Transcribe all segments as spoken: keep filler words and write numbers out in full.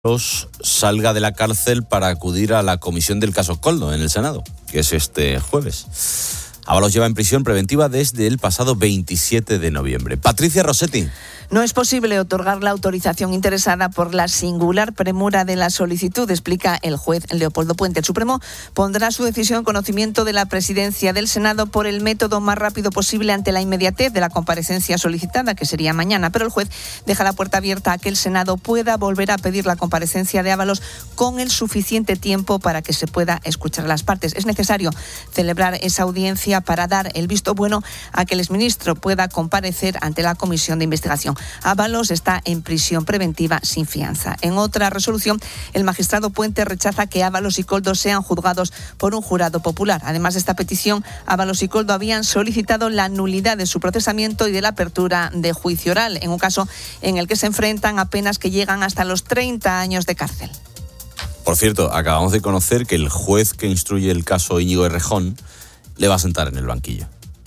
salga de la cárcel para acudir a la comisión del caso Koldo en el Senado, que es este jueves. Ábalos lleva en prisión preventiva desde el pasado veintisiete de noviembre. Patricia Rossetti. No es posible otorgar la autorización interesada por la singular premura de la solicitud, explica el juez Leopoldo Puente. El Supremo pondrá su decisión en conocimiento de la presidencia del Senado por el método más rápido posible ante la inmediatez de la comparecencia solicitada, que sería mañana. Pero el juez deja la puerta abierta a que el Senado pueda volver a pedir la comparecencia de Ábalos con el suficiente tiempo para que se pueda escuchar a las partes. Es necesario celebrar esa audiencia para dar el visto bueno a que el exministro pueda comparecer ante la comisión de investigación. Ábalos está en prisión preventiva sin fianza. En otra resolución, el magistrado Puente rechaza que Ábalos y Koldo sean juzgados por un jurado popular. Además de esta petición, Ábalos y Koldo habían solicitado la nulidad de su procesamiento y de la apertura de juicio oral, en un caso en el que se enfrentan a penas que llegan hasta los treinta años de cárcel. Por cierto, acabamos de conocer que el juez que instruye el caso Íñigo Errejón le va a sentar en el banquillo.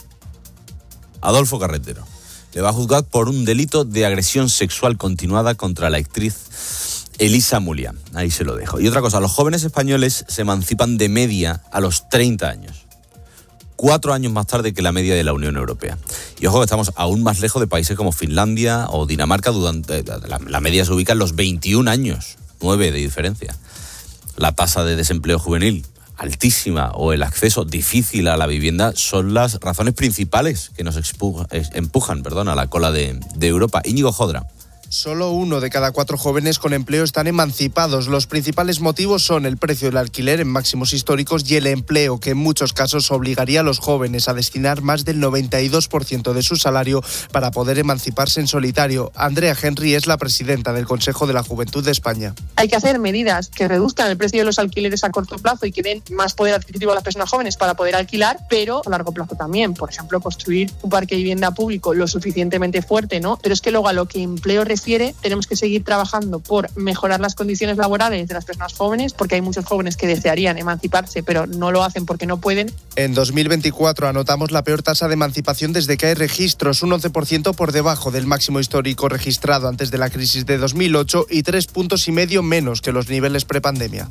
Adolfo Carretero le va a juzgar por un delito de agresión sexual continuada contra la actriz Elisa Mulia. Ahí se lo dejo. Y otra cosa, los jóvenes españoles se emancipan de media a los treinta años. Cuatro años más tarde que la media de la Unión Europea. Y ojo que estamos aún más lejos de países como Finlandia o Dinamarca. Durante, la, la media se ubica en los veintiún años, nueve de diferencia. La tasa de desempleo juvenil altísima o el acceso difícil a la vivienda son las razones principales que nos expuja, empujan perdón, a la cola de, de Europa. Íñigo Jodra. Solo uno de cada cuatro jóvenes con empleo están emancipados. Los principales motivos son el precio del alquiler en máximos históricos y el empleo, que en muchos casos obligaría a los jóvenes a destinar más del noventa y dos por ciento de su salario para poder emanciparse en solitario. Andrea Henry es la presidenta del Consejo de la Juventud de España. Hay que hacer medidas que reduzcan el precio de los alquileres a corto plazo y que den más poder adquisitivo a las personas jóvenes para poder alquilar, pero a largo plazo también. Por ejemplo, construir un parque de vivienda público lo suficientemente fuerte, ¿no? Pero es que luego a lo que empleo refiere, tenemos que seguir trabajando por mejorar las condiciones laborales de las personas jóvenes, porque hay muchos jóvenes que desearían emanciparse, pero no lo hacen porque no pueden. En dos mil veinticuatro anotamos la peor tasa de emancipación desde que hay registros, un once por ciento por debajo del máximo histórico registrado antes de la crisis de dos mil ocho y tres puntos y medio menos que los niveles prepandemia.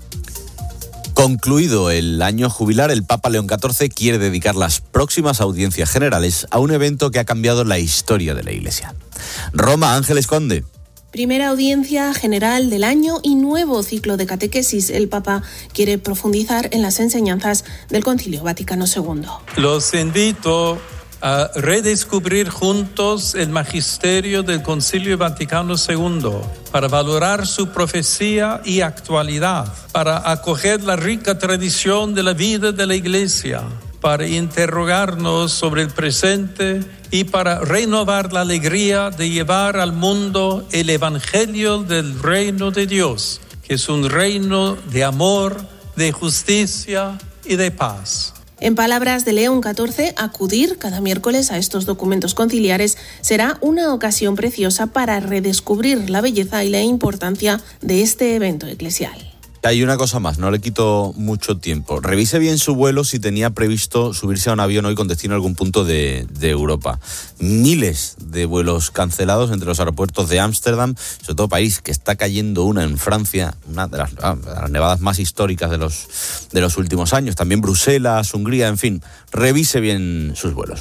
Concluido el año jubilar, el Papa León catorce quiere dedicar las próximas audiencias generales a un evento que ha cambiado la historia de la Iglesia. Roma, Ángeles Conde. Primera audiencia general del año y nuevo ciclo de catequesis. El Papa quiere profundizar en las enseñanzas del Concilio Vaticano segundo. Los invito a redescubrir juntos el magisterio del Concilio Vaticano segundo para valorar su profecía y actualidad, para acoger la rica tradición de la vida de la Iglesia, para interrogarnos sobre el presente y para renovar la alegría de llevar al mundo el Evangelio del reino de Dios, que es un reino de amor, de justicia y de paz. En palabras de León catorce, acudir cada miércoles a estos documentos conciliares será una ocasión preciosa para redescubrir la belleza y la importancia de este evento eclesial. Hay una cosa más, no le quito mucho tiempo. Revise bien su vuelo si tenía previsto subirse a un avión hoy con destino a algún punto de, de Europa. Miles de vuelos cancelados entre los aeropuertos de Ámsterdam, sobre todo París, que está cayendo una en Francia, una de las, de las nevadas más históricas de los, de los últimos años. También Bruselas, Hungría, en fin, revise bien sus vuelos.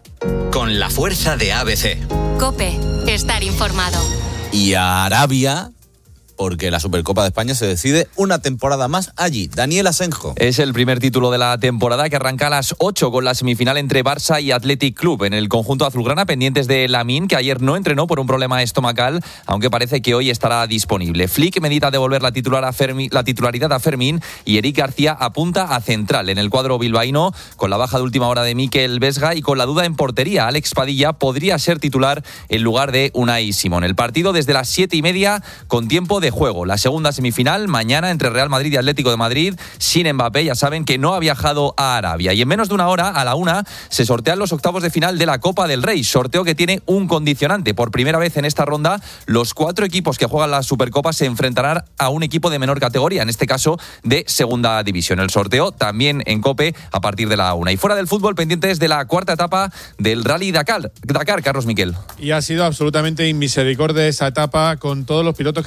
Con la fuerza de A B C. COPE, estar informado. Y a Arabia, porque la Supercopa de España se decide una temporada más allí. Daniel Asenjo. Es el primer título de la temporada que arranca a las ocho con la semifinal entre Barça y Athletic Club. En el conjunto azulgrana, pendientes de Lamine, que ayer no entrenó por un problema estomacal, aunque parece que hoy estará disponible. Flick medita devolver la, titular a Fermi, la titularidad a Fermín y Eric García apunta a central. En el cuadro bilbaíno, con la baja de última hora de Mikel Vesga y con la duda en portería, Alex Padilla podría ser titular en lugar de Unai Simón. El partido desde las siete y media con tiempo de juego. La segunda semifinal mañana entre Real Madrid y Atlético de Madrid, sin Mbappé. Ya saben que no ha viajado a Arabia. Y en menos de una hora, a la una, se sortean los octavos de final de la Copa del Rey. Sorteo que tiene un condicionante. Por primera vez en esta ronda, los cuatro equipos que juegan la Supercopa se enfrentarán a un equipo de menor categoría, en este caso de segunda división. El sorteo también en COPE a partir de la una. Y fuera del fútbol, pendientes de la cuarta etapa del Rally Dakar. Dakar, Carlos Miquel. Y ha sido absolutamente inmisericordia esa etapa con todos los pilotos que salían entre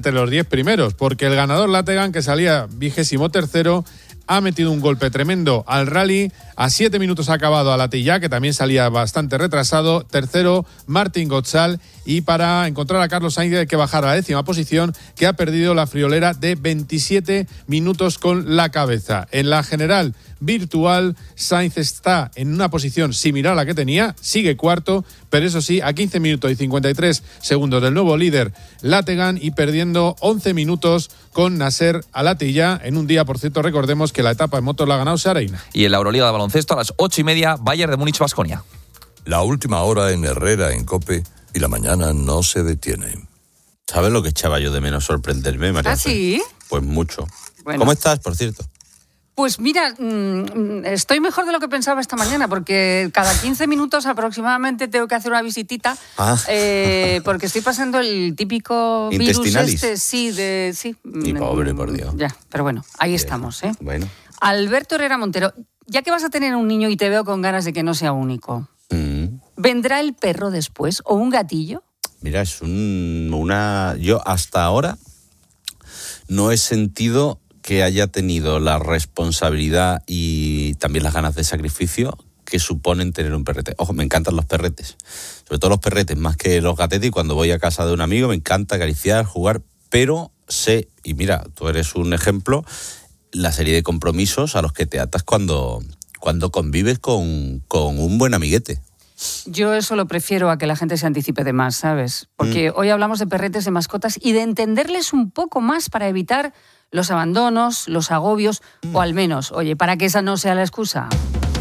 entre los diez primeros, porque el ganador Lategan, que salía vigésimo tercero, ha metido un golpe tremendo al rally. A siete minutos ha acabado Alatilla, que también salía bastante retrasado. Tercero, Martín Gotzal. Y para encontrar a Carlos Sainz hay que bajar a la décima posición, que ha perdido la friolera de veintisiete minutos con la cabeza. En la general virtual, Sainz está en una posición similar a la que tenía, sigue cuarto, pero eso sí, a quince minutos y cincuenta y tres segundos del nuevo líder Lategan y perdiendo once minutos con Nasser Alatilla, en un día, por cierto, recordemos que la etapa en motos la ha ganado Sareina. Y en la Euroliga de baloncesto, a las ocho y media, Bayern de Múnich-Baskonia. La última hora en Herrera, en COPE, y la mañana no se detiene. ¿Sabes lo que echaba yo de menos sorprenderme, María? ¿Ah, sí? Pues mucho. Bueno. ¿Cómo estás, por cierto? Pues mira, estoy mejor de lo que pensaba esta mañana, porque cada quince minutos aproximadamente tengo que hacer una visitita, ah. eh, porque estoy pasando el típico virus este, sí, de sí. Y pobre, por Dios. Ya, pero bueno, ahí estamos, ¿eh? Bueno. Alberto Herrera Montero, ya que vas a tener un niño y te veo con ganas de que no sea único, mm. ¿vendrá el perro después o un gatillo? Mira, es un, una... Yo hasta ahora no he sentido que haya tenido la responsabilidad y también las ganas de sacrificio que suponen tener un perrete. Ojo, me encantan los perretes, sobre todo los perretes, más que los gatetes, y cuando voy a casa de un amigo me encanta acariciar, jugar, pero sé, y mira, tú eres un ejemplo, la serie de compromisos a los que te atas cuando, cuando convives con, con un buen amiguete. Yo eso lo prefiero a que la gente se anticipe de más, ¿sabes? Porque mm. hoy hablamos de perretes, de mascotas y de entenderles un poco más para evitar los abandonos, los agobios, mm. o al menos, oye, para que esa no sea la excusa.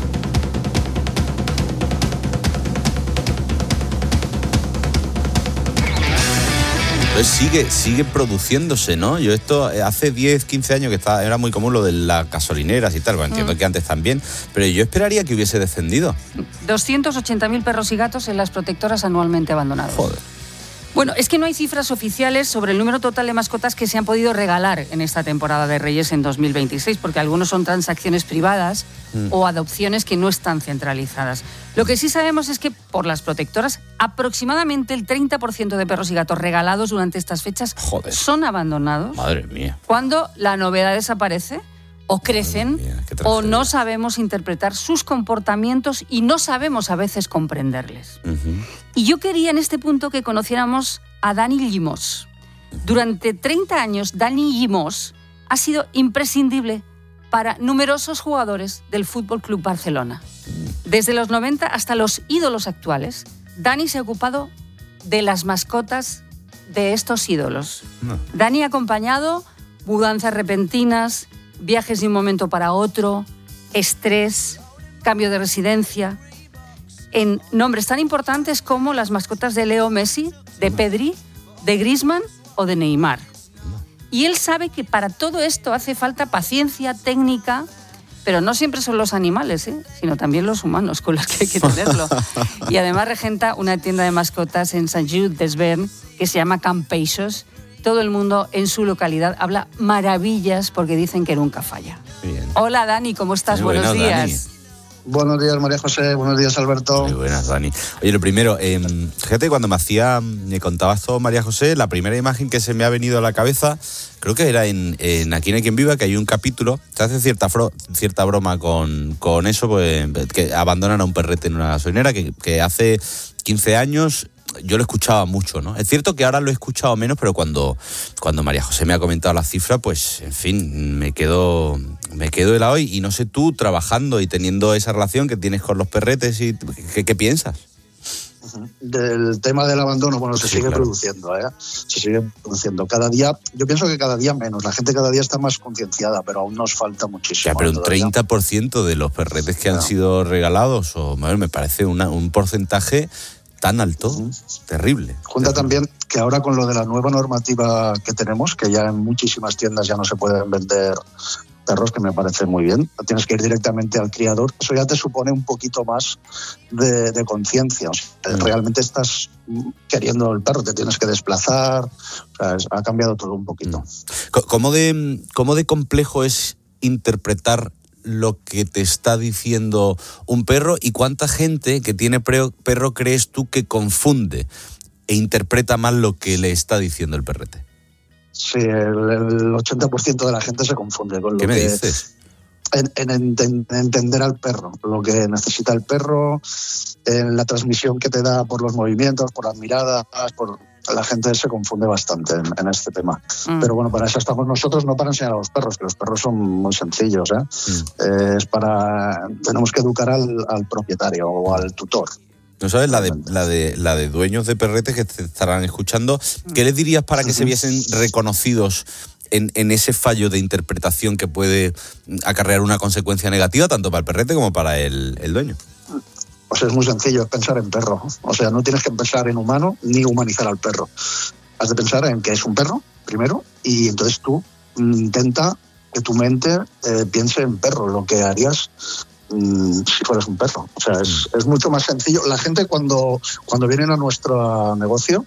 Entonces sigue, sigue produciéndose, ¿no? Yo esto hace diez, quince años que estaba, era muy común lo de las gasolineras y tal, bueno, entiendo mm. que antes también, pero yo esperaría que hubiese descendido. doscientos ochenta mil perros y gatos en las protectoras anualmente abandonados. Joder. Bueno, es que no hay cifras oficiales sobre el número total de mascotas que se han podido regalar en esta temporada de Reyes en dos mil veintiséis, porque algunos son transacciones privadas mm. o adopciones que no están centralizadas. Lo que sí sabemos es que por las protectoras, aproximadamente el treinta por ciento de perros y gatos regalados durante estas fechas Joder. son abandonados. Madre mía. Cuando la novedad desaparece o crecen mía, o no sabemos interpretar sus comportamientos y no sabemos a veces comprenderles. Uh-huh. Y yo quería en este punto que conociéramos a Dani Llimós. Durante treinta años, Dani Llimós ha sido imprescindible para numerosos jugadores del F C Barcelona. Desde los noventa hasta los ídolos actuales, Dani se ha ocupado de las mascotas de estos ídolos. No. Dani ha acompañado mudanzas repentinas, viajes de un momento para otro, estrés, cambio de residencia, en nombres tan importantes como las mascotas de Leo Messi, de Pedri, de Griezmann o de Neymar. Y él sabe que para todo esto hace falta paciencia, técnica, pero no siempre son los animales, ¿eh? sino también los humanos con los que hay que tenerlo. Y además regenta una tienda de mascotas en Saint-Just-Desvern que se llama Camp Peixos. Todo el mundo en su localidad habla maravillas porque dicen que nunca falla. Bien. Hola Dani, ¿cómo estás? Muy Buenos bueno, días. Dani. Buenos días, María José. Buenos días, Alberto. Muy buenas, Dani. Oye, lo primero, eh, fíjate, cuando me hacía, me contabas todo, María José, la primera imagen que se me ha venido a la cabeza, creo que era en, en Aquí no hay quien viva, que hay un capítulo, se hace cierta, fro, cierta broma con, con eso, pues, que abandonan a un perrete en una gasolinera, que, que hace quince años... Yo lo escuchaba mucho, ¿no? Es cierto que ahora lo he escuchado menos, pero cuando, cuando María José me ha comentado la cifra, pues, en fin, me quedo, me quedo helado. Y, y no sé, tú, trabajando y teniendo esa relación que tienes con los perretes, y ¿qué, qué piensas? Del tema del abandono, bueno, se sí, sigue claro. produciendo, ¿eh? Se sigue produciendo. Cada día, yo pienso que cada día menos. La gente cada día está más concienciada, pero aún nos falta muchísimo. Ya, pero un treinta por ciento de los perretes que no. han sido regalados, o me parece una, un porcentaje... tan alto, uh-huh. terrible. Junta terrible. También que ahora con lo de la nueva normativa que tenemos, que ya en muchísimas tiendas ya no se pueden vender perros, que me parece muy bien, tienes que ir directamente al criador, eso ya te supone un poquito más de, de conciencia. O sea, uh-huh. realmente estás queriendo el perro, te tienes que desplazar, o sea, es, ha cambiado todo un poquito. Uh-huh. ¿Cómo de, cómo de complejo es interpretar lo que te está diciendo un perro, y cuánta gente que tiene perro crees tú que confunde e interpreta mal lo que le está diciendo el perrete? Sí, el, el ochenta por ciento de la gente se confunde con lo ¿Qué me que... dices? En, en, en entender al perro, lo que necesita el perro, en la transmisión que te da por los movimientos, por las miradas, por la gente se confunde bastante en, en este tema. Mm. Pero bueno, para eso estamos nosotros, no para enseñar a los perros, que los perros son muy sencillos, ¿eh? Mm. Eh, es para... Tenemos que educar al, al propietario o al tutor. ¿No sabes la de, la de la de dueños de perretes que te estarán escuchando? ¿Qué les dirías para que se viesen reconocidos en, en ese fallo de interpretación que puede acarrear una consecuencia negativa tanto para el perrete como para el, el dueño? Pues es muy sencillo, es pensar en perro. O sea, no tienes que pensar en humano ni humanizar al perro. Has de pensar en que es un perro, primero, y entonces tú intenta que tu mente eh, piense en perro, lo que harías mm, si fueras un perro. O sea, es, es mucho más sencillo. La gente cuando, cuando vienen a nuestro negocio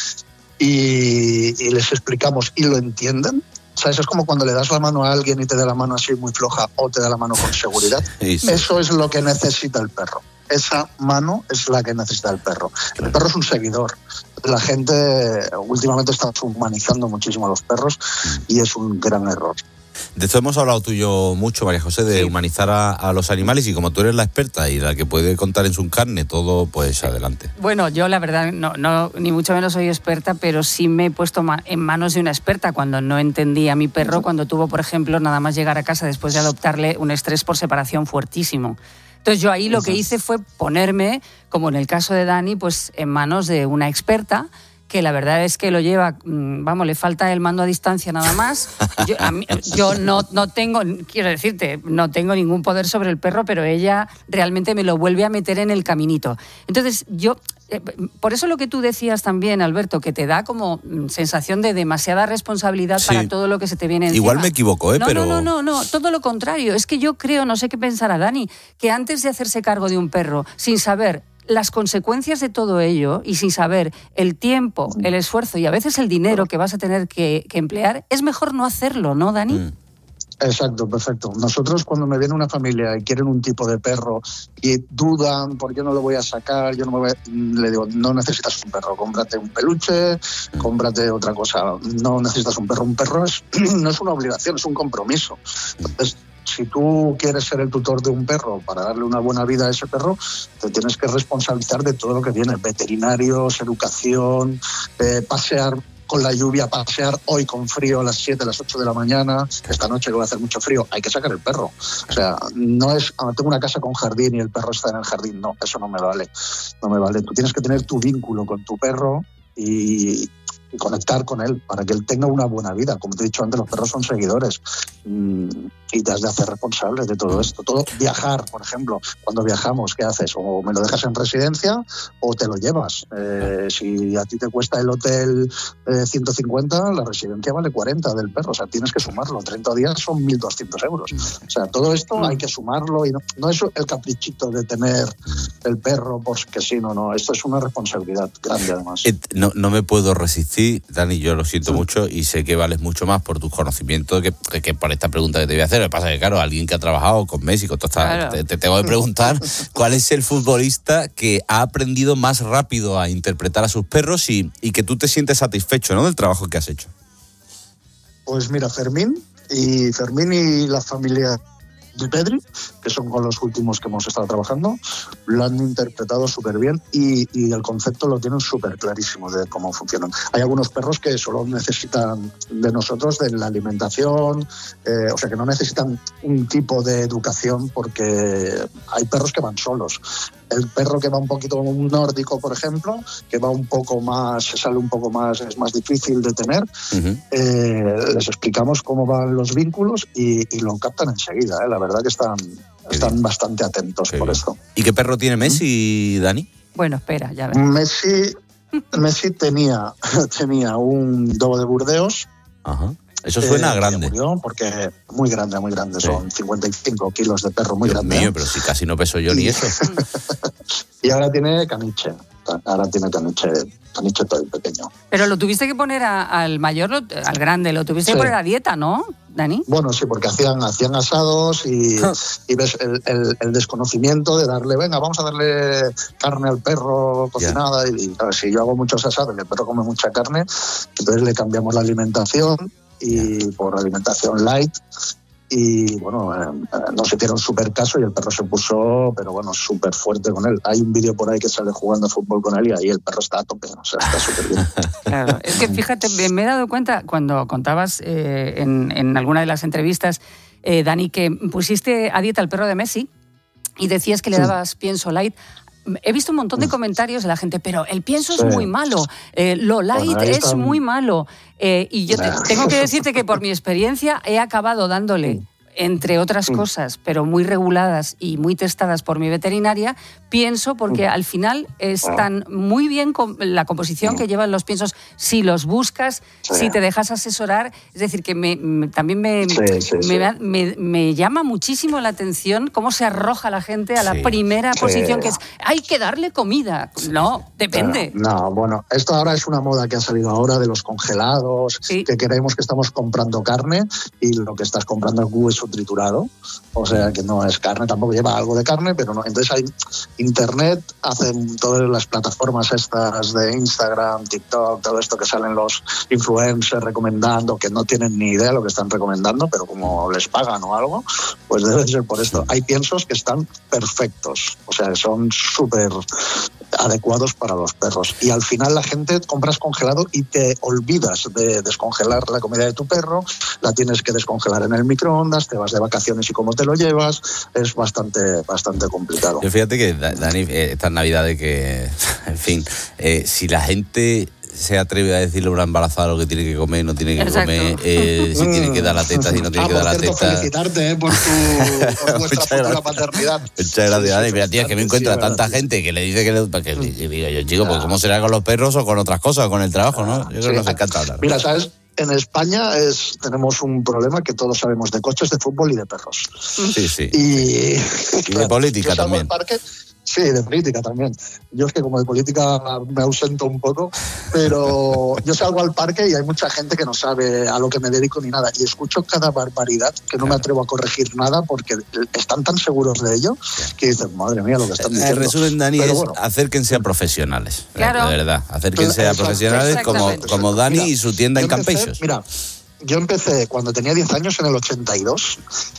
y, y les explicamos y lo entienden, ¿sabes? Es como cuando le das la mano a alguien y te da la mano así muy floja o te da la mano con seguridad. Sí, sí. Eso es lo que necesita el perro. Esa mano es la que necesita el perro. El perro es un seguidor. La gente últimamente está humanizando muchísimo a los perros y es un gran error. De esto hemos hablado tú y yo mucho, María José, de sí. humanizar a, a los animales, y como tú eres la experta y la que puede contar en su carne todo, pues adelante. Bueno, yo la verdad, no, no, ni mucho menos soy experta, pero sí me he puesto en manos de una experta cuando no entendía a mi perro, cuando tuvo, por ejemplo, nada más llegar a casa después de adoptarle, un estrés por separación fuertísimo. Entonces yo ahí lo que hice fue ponerme, como en el caso de Dani, pues en manos de una experta, que la verdad es que lo lleva, vamos, le falta el mando a distancia nada más. Yo, a mí, yo no, no tengo, quiero decirte, no tengo ningún poder sobre el perro, pero ella realmente me lo vuelve a meter en el caminito. Entonces yo, eh, por eso lo que tú decías también, Alberto, que te da como sensación de demasiada responsabilidad sí. para todo lo que se te viene encima. Igual me equivoco, ¿eh? No, pero... no, no, no, no, todo lo contrario. Es que yo creo, no sé qué pensará Dani, que antes de hacerse cargo de un perro, sin saber las consecuencias de todo ello y sin saber el tiempo, el esfuerzo y a veces el dinero que vas a tener que, que emplear, es mejor no hacerlo, ¿no, Dani? Mm. Exacto, perfecto. Nosotros cuando me viene una familia y quieren un tipo de perro y dudan, ¿por qué no lo voy a sacar? Yo no me voy a... Le digo, no necesitas un perro, cómprate un peluche, cómprate otra cosa. No necesitas un perro. Un perro es, no es una obligación, es un compromiso. Entonces, si tú quieres ser el tutor de un perro para darle una buena vida a ese perro, te tienes que responsabilizar de todo lo que viene. Veterinarios, educación, eh, pasear con la lluvia, pasear hoy con frío a las siete, a las ocho de la mañana, esta noche que va a hacer mucho frío, hay que sacar el perro. O sea, no es, ah, tengo una casa con jardín y el perro está en el jardín, no, eso no me vale, no me vale. Tú tienes que tener tu vínculo con tu perro y, y conectar con él para que él tenga una buena vida. Como te he dicho antes, los perros son seguidores y te has de hacer responsable de todo esto. Todo, viajar, por ejemplo, cuando viajamos, ¿qué haces? O me lo dejas en residencia o te lo llevas. Eh, si a ti te cuesta el hotel eh, ciento cincuenta, la residencia vale cuarenta del perro. O sea, tienes que sumarlo. treinta días son mil doscientos euros. O sea, todo esto hay que sumarlo y no, no es el caprichito de tener el perro porque sí, no, no. Esto es una responsabilidad grande además. Eh, no, no me puedo resistir, Dani, yo lo siento sí. mucho y sé que vales mucho más por tus conocimientos que, que por esta pregunta que te voy a hacer. Lo que pasa es que, claro, alguien que ha trabajado con Messi, con toda esta, claro. te, te tengo que preguntar cuál es el futbolista que ha aprendido más rápido a interpretar a sus perros y, y que tú te sientes satisfecho, ¿no?, del trabajo que has hecho. Pues mira, Fermín y Fermín y la familia de Pedri, que son con los últimos que hemos estado trabajando, lo han interpretado súper bien y, y el concepto lo tienen súper clarísimo de cómo funcionan. Hay algunos perros que solo necesitan de nosotros, de la alimentación, eh, o sea que no necesitan un tipo de educación porque hay perros que van solos. El perro que va un poquito un nórdico, por ejemplo, que va un poco más, se sale un poco más, es más difícil de tener, uh-huh. eh, les explicamos cómo van los vínculos y, y lo captan enseguida, ¿eh? La verdad que están, están bastante atentos qué por bien. Esto. ¿Y qué perro tiene Messi, ¿Mm? Dani? Bueno, espera, ya ves. Messi, Messi tenía, tenía un Dogo de Burdeos. Ajá. Eso suena eh, grande. Murió porque muy grande, muy grande. Sí. Son cincuenta y cinco kilos de perro, muy Dios grande. Mío, pero si casi no peso yo ni eso. Y ahora tiene caniche. Ahora tiene caniche, caniche todo pequeño. Pero lo tuviste que poner a, al mayor, al grande, lo tuviste sí. que poner a dieta, ¿no? Dani. Bueno, sí, porque hacían, hacían asados y, y ves el, el, el desconocimiento de darle, venga, vamos a darle carne al perro cocinada. Yeah. Y, y claro, si yo hago muchos asados y el perro come mucha carne, entonces le cambiamos la alimentación y yeah. por alimentación light. Y bueno, eh, nos hicieron súper caso y el perro se puso, pero bueno, súper fuerte con él. Hay un vídeo por ahí que sale jugando a fútbol con él y ahí el perro está a tope, o sea, está súper bien. Claro, es que fíjate, me he dado cuenta cuando contabas eh, en, en alguna de las entrevistas, eh, Dani, que pusiste a dieta al perro de Messi y decías que le dabas sí. pienso light. He visto un montón de comentarios de la gente, pero el pienso sí. es muy malo, eh, lo light bueno, es está... muy malo. Eh, y yo te, tengo que decirte que por mi experiencia he acabado dándole, entre otras cosas, pero muy reguladas y muy testadas por mi veterinaria, pienso, porque al final están muy bien con la composición que llevan los piensos si los buscas, sí. si te dejas asesorar. Es decir, que me, me, también me, sí, sí, me, sí. me, me llama muchísimo la atención cómo se arroja la gente a la sí. primera sí. posición, que es, hay que darle comida. No, depende. No, no, bueno, esto ahora es una moda que ha salido ahora de los congelados, sí. que creemos que estamos comprando carne y lo que estás comprando es hueso triturado, o sea que no es carne, tampoco lleva algo de carne, pero no. Entonces hay internet, hacen todas las plataformas estas de Instagram, TikTok, todo esto que salen los influencers recomendando, que no tienen ni idea de lo que están recomendando, pero como les pagan o algo, pues debe ser por esto. Hay piensos que están perfectos, o sea, son súper adecuados para los perros. Y al final la gente compras congelado y te olvidas de descongelar la comida de tu perro, la tienes que descongelar en el microondas, te vas de vacaciones y cómo te lo llevas, es bastante bastante complicado. Yo fíjate que, Dani, estas navidades que, en fin, eh, si la gente se atreve a decirle a una embarazada lo que tiene que comer, no tiene que Exacto. comer, eh, si tiene que dar la teta, si no tiene ah, que dar la cierto, teta. Felicitarte eh, por, tu, por vuestra futura paternidad. Muchas gracias, Dani. Mira, tío, es que me encuentra sí, tanta sí. gente que le dice que... Le, que le digo yo, chico, pues ¿cómo será con los perros o con otras cosas, con el trabajo, no? Yo creo sí. que nos encanta hablar. Mira, ¿sabes? En España es, tenemos un problema que todos sabemos de coches, de fútbol y de perros. Sí, sí. Y, y de política también. Parque, sí, de política también. Yo es que como de política me ausento un poco, pero yo salgo al parque y hay mucha gente que no sabe a lo que me dedico ni nada. Y escucho cada barbaridad que no me atrevo a corregir nada porque están tan seguros de ello que dicen, madre mía, lo que están diciendo. El resumen, Dani, pero es bueno. acérquense a profesionales. Claro. De verdad, acérquense a profesionales como, como Dani mira, y su tienda en Campeixos. Mira, yo empecé cuando tenía diez años, en el ochenta y dos.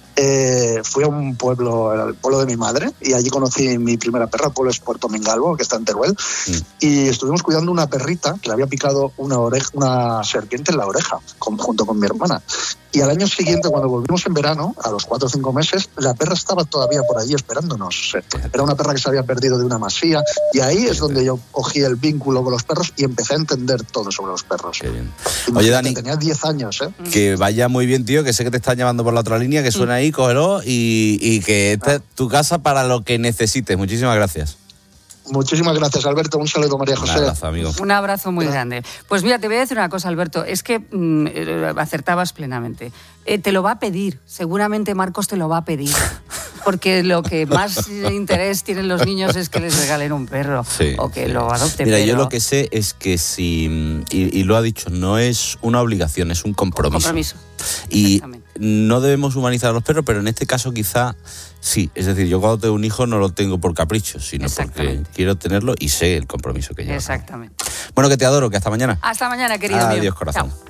Eh, fui a un pueblo, el pueblo de mi madre, y allí conocí mi primera perra. El pueblo es Puerto Mingalvo, que está en Teruel, mm. y estuvimos cuidando una perrita que le había picado una oreja, una serpiente en la oreja, con, junto con mi hermana. Y al año siguiente, cuando volvimos en verano, a los cuatro o cinco meses, la perra estaba todavía por allí esperándonos. Era una perra que se había perdido de una masía, y ahí es donde yo cogí el vínculo con los perros y empecé a entender todo sobre los perros. Qué bien. Oye, Dani, tenía diez años, ¿eh? Que vaya muy bien, tío, que sé que te están llamando por la otra línea, que suena ahí, cógelo, y, y que esta es tu casa para lo que necesites. Muchísimas gracias. Muchísimas gracias, Alberto. Un saludo, María José. Un abrazo, amigo. Un abrazo muy grande. Pues mira, te voy a decir una cosa, Alberto. Es que mmm, acertabas plenamente. Eh, te lo va a pedir. Seguramente Marcos te lo va a pedir. Porque lo que más interés tienen los niños es que les regalen un perro. Sí, o que sí. lo adopten. Mira, pero... yo lo que sé es que si... Y, y lo ha dicho, no es una obligación, es un compromiso. Un compromiso. Y no debemos humanizar a los perros, pero en este caso quizá sí. Es decir, yo cuando tengo un hijo no lo tengo por capricho, sino porque quiero tenerlo y sé el compromiso que lleva. Exactamente. Bueno, que te adoro, que hasta mañana. Hasta mañana, querido Adiós, mío. Adiós, corazón. Chao.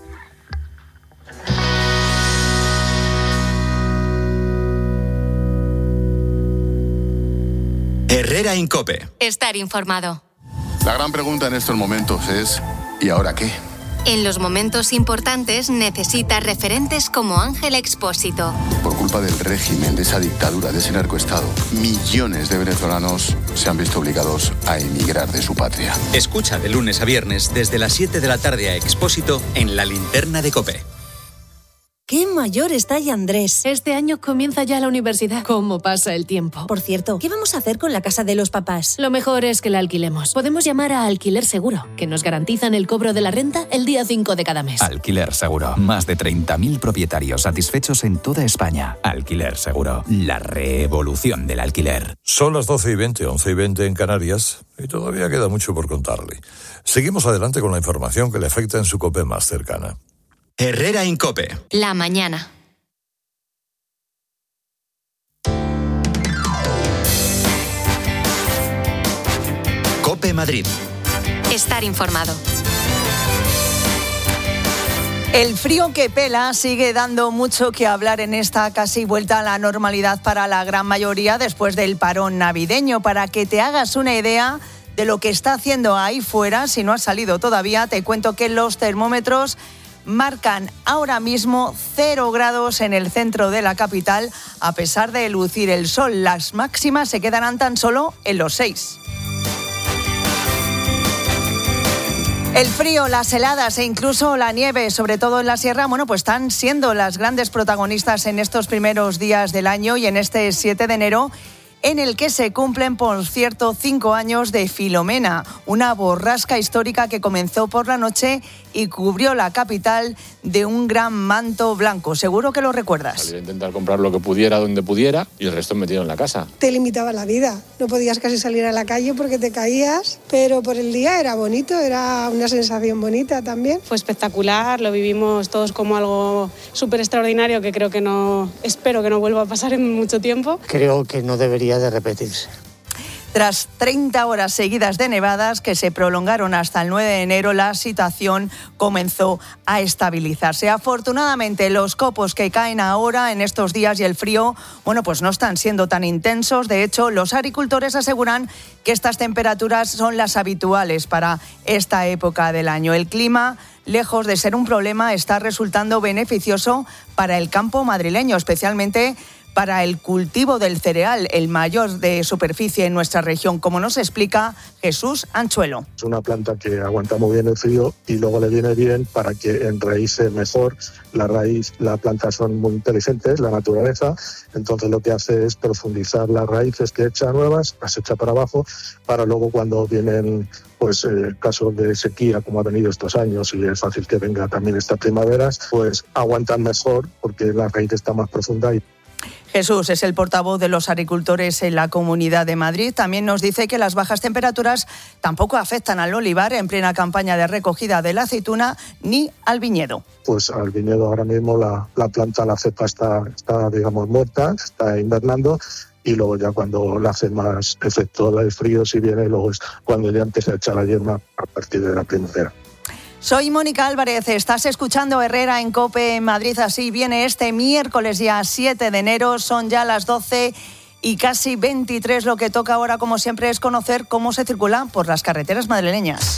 Herrera en COPE. Estar informado. La gran pregunta en estos momentos es ¿y ahora qué? En los momentos importantes necesitas referentes como Ángel Expósito. Por culpa del régimen, de esa dictadura, de ese narcoestado, millones de venezolanos se han visto obligados a emigrar de su patria. Escucha de lunes a viernes desde las siete de la tarde a Expósito en La Linterna de COPE. ¡Qué mayor está ya Andrés! Este año comienza ya la universidad. ¿Cómo pasa el tiempo? Por cierto, ¿qué vamos a hacer con la casa de los papás? Lo mejor es que la alquilemos. Podemos llamar a Alquiler Seguro, que nos garantizan el cobro de la renta el día cinco de cada mes. Alquiler Seguro. Más de treinta mil propietarios satisfechos en toda España. Alquiler Seguro. La revolución del alquiler. Son las doce y veinte, once y veinte en Canarias, y todavía queda mucho por contarle. Seguimos adelante con la información que le afecta en su COPE más cercana. Herrera en COPE. La mañana. COPE Madrid. Estar informado. El frío que pela sigue dando mucho que hablar en esta casi vuelta a la normalidad para la gran mayoría después del parón navideño. Para que te hagas una idea de lo que está haciendo ahí fuera, si no has salido todavía, te cuento que los termómetros marcan ahora mismo cero grados en el centro de la capital, a pesar de lucir el sol. Las máximas se quedarán tan solo en los seis. El frío, las heladas e incluso la nieve, sobre todo en la sierra, bueno, pues están siendo las grandes protagonistas en estos primeros días del año y en este siete de enero, en el que se cumplen, por cierto, cinco años de Filomena, una borrasca histórica que comenzó por la noche y cubrió la capital de un gran manto blanco. Seguro que lo recuerdas. Salir a intentar comprar lo que pudiera, donde pudiera, y el resto metido en la casa. Te limitaba la vida, no podías casi salir a la calle porque te caías, pero por el día era bonito, era una sensación bonita también. Fue espectacular, lo vivimos todos como algo súper extraordinario que creo que no, espero que no vuelva a pasar en mucho tiempo. Creo que no debería de repetirse. Tras treinta horas seguidas de nevadas que se prolongaron hasta el nueve de enero, la situación comenzó a estabilizarse. Afortunadamente, los copos que caen ahora en estos días y el frío, bueno, pues no están siendo tan intensos. De hecho, los agricultores aseguran que estas temperaturas son las habituales para esta época del año. El clima, lejos de ser un problema, está resultando beneficioso para el campo madrileño, especialmente para el cultivo del cereal, el mayor de superficie en nuestra región, como nos explica Jesús Anchuelo. Es una planta que aguanta muy bien el frío y luego le viene bien para que enraíce mejor. La raíz, las plantas son muy inteligentes, la naturaleza, entonces lo que hace es profundizar las raíces que echa nuevas, las echa para abajo, para luego cuando vienen pues eh, casos de sequía como ha venido estos años y es fácil que venga también estas primaveras, pues aguantan mejor porque la raíz está más profunda. Y Jesús es el portavoz de los agricultores en la Comunidad de Madrid. También nos dice que las bajas temperaturas tampoco afectan al olivar en plena campaña de recogida de la aceituna ni al viñedo. Pues al viñedo ahora mismo la, la planta, la cepa está, está, digamos, muerta, está invernando. Y luego ya cuando le hace más efecto el frío, si viene, luego es cuando ya empieza a echar la hierba a partir de la primavera. Soy Mónica Álvarez, estás escuchando Herrera en COPE en Madrid. Así viene este miércoles ya siete de enero, son ya las doce y casi veintitrés. Lo que toca ahora, como siempre, es conocer cómo se circula por las carreteras madrileñas.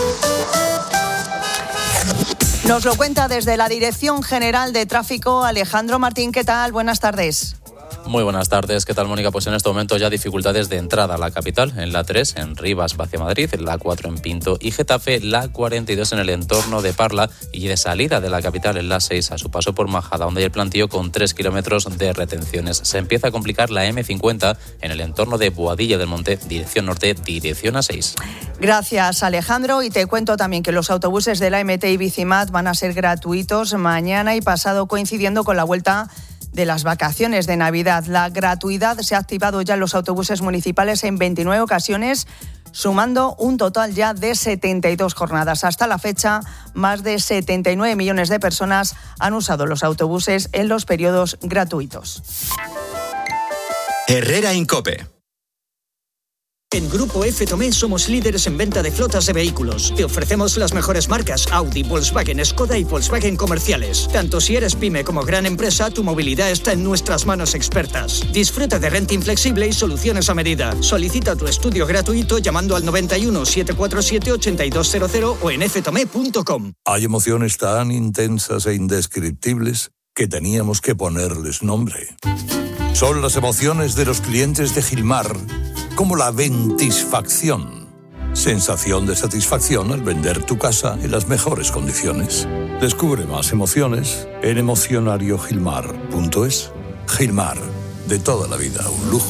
Nos lo cuenta desde la Dirección General de Tráfico Alejandro Martín. ¿Qué tal? Buenas tardes. Muy buenas tardes, ¿qué tal, Mónica? Pues en este momento ya dificultades de entrada a la capital, en la tres en Rivas hacia Madrid, en la cuatro en Pinto y Getafe, la cuarenta y dos en el entorno de Parla y de salida de la capital en la seis a su paso por Majada, donde hay el plantío con tres kilómetros de retenciones. Se empieza a complicar la eme cincuenta en el entorno de Boadilla del Monte, dirección norte, dirección a seis. Gracias, Alejandro, y te cuento también que los autobuses de la eme te y Bicimat van a ser gratuitos mañana y pasado, coincidiendo con la vuelta de las vacaciones de Navidad. La gratuidad se ha activado ya en los autobuses municipales en veintinueve ocasiones, sumando un total ya de setenta y dos jornadas. Hasta la fecha, más de setenta y nueve millones de personas han usado los autobuses en los periodos gratuitos. Herrera en COPE. En Grupo F. Tomé somos líderes en venta de flotas de vehículos. Te ofrecemos las mejores marcas Audi, Volkswagen, Skoda y Volkswagen comerciales. Tanto si eres pyme como gran empresa, tu movilidad está en nuestras manos expertas. Disfruta de renting flexible y soluciones a medida. Solicita tu estudio gratuito llamando al noventa y uno, setecientos cuarenta y siete, ochenta y dos cero cero o en f tomé punto com. Hay emociones tan intensas e indescriptibles que teníamos que ponerles nombre. Son las emociones de los clientes de Gilmar, como la ventisfacción. Sensación de satisfacción al vender tu casa en las mejores condiciones. Descubre más emociones en emocionario gilmar punto es. Gilmar, de toda la vida, un lujo.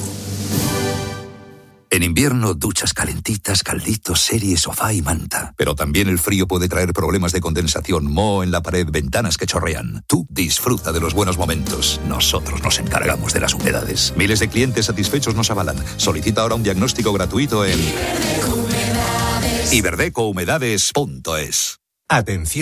En invierno, duchas calentitas, calditos, serie, sofá y manta. Pero también el frío puede traer problemas de condensación, moho en la pared, ventanas que chorrean. Tú disfruta de los buenos momentos. Nosotros nos encargamos de las humedades. Miles de clientes satisfechos nos avalan. Solicita ahora un diagnóstico gratuito en iberdeco humedades punto es. Atención.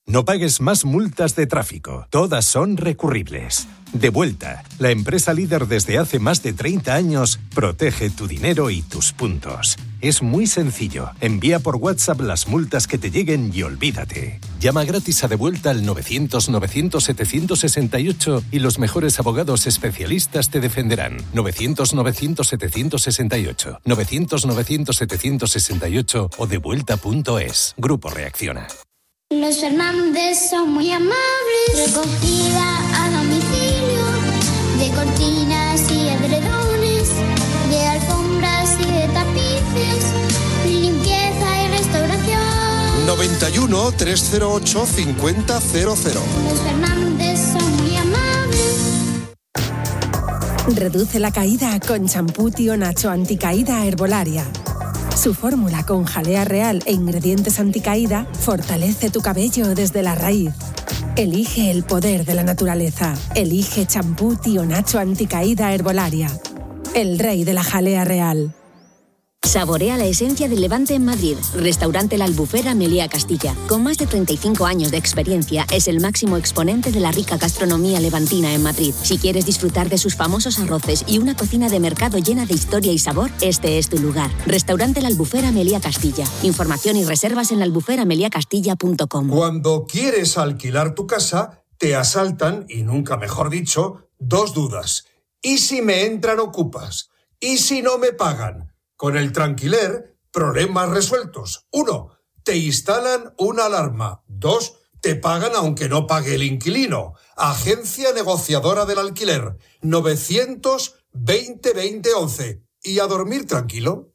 No pagues más multas de tráfico. Todas son recurribles. Devuelta, la empresa líder desde hace más de treinta años, protege tu dinero y tus puntos. Es muy sencillo. Envía por WhatsApp las multas que te lleguen y olvídate. Llama gratis a Devuelta al novecientos novecientos setecientos sesenta y ocho y los mejores abogados especialistas te defenderán. novecientos novecientos setecientos sesenta y ocho, novecientos novecientos setecientos sesenta y ocho o devuelta punto es. Grupo Reacciona. Los Fernández son muy amables. Recogida a domicilio de cortinas y edredones, de alfombras y de tapices, limpieza y restauración. noventa y uno, trescientos ocho, cincuenta cero cero. Los Fernández son muy amables. Reduce la caída con champú Tío Nacho Anticaída Herbolaria. Su fórmula con jalea real e ingredientes anticaída fortalece tu cabello desde la raíz. Elige el poder de la naturaleza. Elige champú Tío Nacho Anticaída Herbolaria. El rey de la jalea real. Saborea la esencia del Levante en Madrid. Restaurante La Albufera Meliá Castilla. Con más de treinta y cinco años de experiencia, es el máximo exponente de la rica gastronomía levantina en Madrid. Si quieres disfrutar de sus famosos arroces y una cocina de mercado llena de historia y sabor, este es tu lugar. Restaurante La Albufera Meliá Castilla. Información y reservas en la albufera meliá castilla punto com. Cuando quieres alquilar tu casa, te asaltan, y nunca mejor dicho, dos dudas. ¿Y si me entran ocupas? ¿Y si no me pagan? Con el Tranquiler, problemas resueltos. Uno, te instalan una alarma. Dos, te pagan aunque no pague el inquilino. Agencia negociadora del alquiler. novecientos veinte veinte once. Y a dormir tranquilo.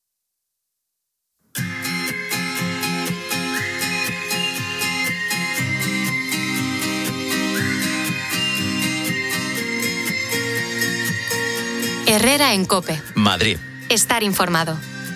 Herrera en COPE. Madrid. Estar informado.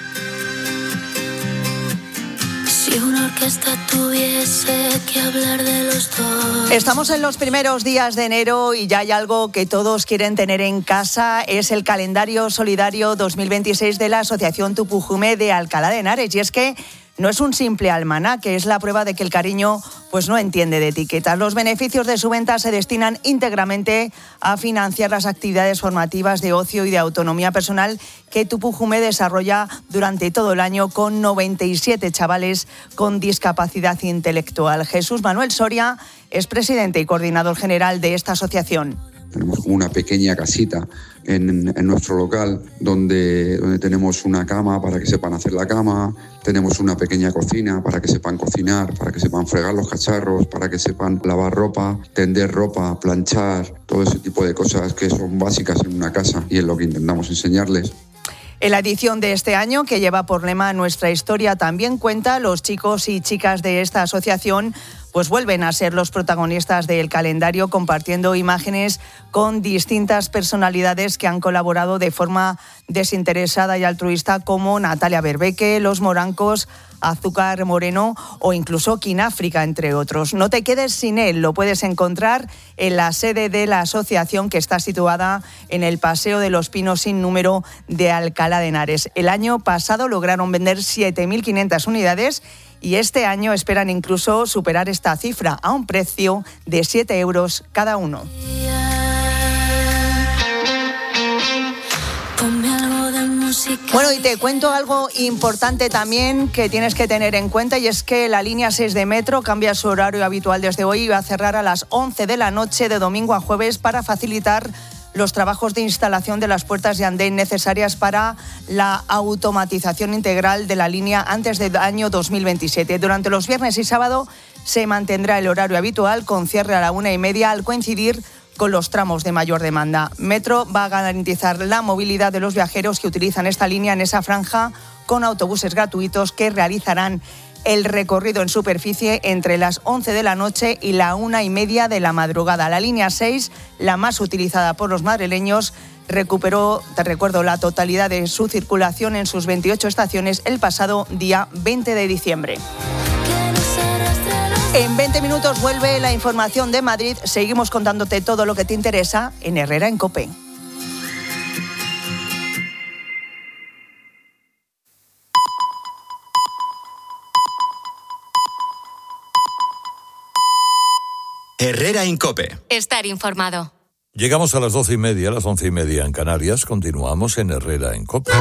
Si una orquesta tuviese que hablar de los dos. Estamos en los primeros días de enero y ya hay algo que todos quieren tener en casa. Es el calendario solidario dos mil veintiséis de la Asociación Tupujume de Alcalá de Henares. Y es que no es un simple almanaque, es la prueba de que el cariño pues no entiende de etiquetas. Los beneficios de su venta se destinan íntegramente a financiar las actividades formativas de ocio y de autonomía personal que Tupujume desarrolla durante todo el año con noventa y siete chavales con discapacidad intelectual. Jesús Manuel Soria es presidente y coordinador general de esta asociación. Tenemos una pequeña casita en, en nuestro local donde, donde tenemos una cama para que sepan hacer la cama, tenemos una pequeña cocina para que sepan cocinar, para que sepan fregar los cacharros, para que sepan lavar ropa, tender ropa, planchar, todo ese tipo de cosas que son básicas en una casa y es lo que intentamos enseñarles. En la edición de este año, que lleva por lema Nuestra historia también cuenta, los chicos y chicas de esta asociación pues vuelven a ser los protagonistas del calendario, compartiendo imágenes con distintas personalidades que han colaborado de forma desinteresada y altruista, como Natalia Berbeque, Los Morancos, Azúcar Moreno o incluso Kináfrica, entre otros. No te quedes sin él, lo puedes encontrar en la sede de la asociación, que está situada en el Paseo de los Pinos sin número de Alcalá de Henares. El año pasado lograron vender siete mil quinientas unidades y este año esperan incluso superar esta cifra a un precio de siete euros cada uno. Bueno, y te cuento algo importante también que tienes que tener en cuenta, y es que la línea seis de Metro cambia su horario habitual desde hoy y va a cerrar a las once de la noche de domingo a jueves para facilitar los trabajos de instalación de las puertas de andén necesarias para la automatización integral de la línea antes del año dos mil veintisiete. Durante los viernes y sábado se mantendrá el horario habitual con cierre a la una y media al coincidir con los tramos de mayor demanda. Metro va a garantizar la movilidad de los viajeros que utilizan esta línea en esa franja con autobuses gratuitos que realizarán el recorrido en superficie entre las once de la noche y la una y media de la madrugada. La línea seis, la más utilizada por los madrileños, recuperó, te recuerdo, la totalidad de su circulación en sus veintiocho estaciones el pasado día veinte de diciembre. En veinte minutos vuelve la información de Madrid. Seguimos contándote todo lo que te interesa en Herrera en COPE. Herrera en COPE. Estar informado. Llegamos a las doce y media, a las once y media en Canarias. Continuamos en Herrera en COPE.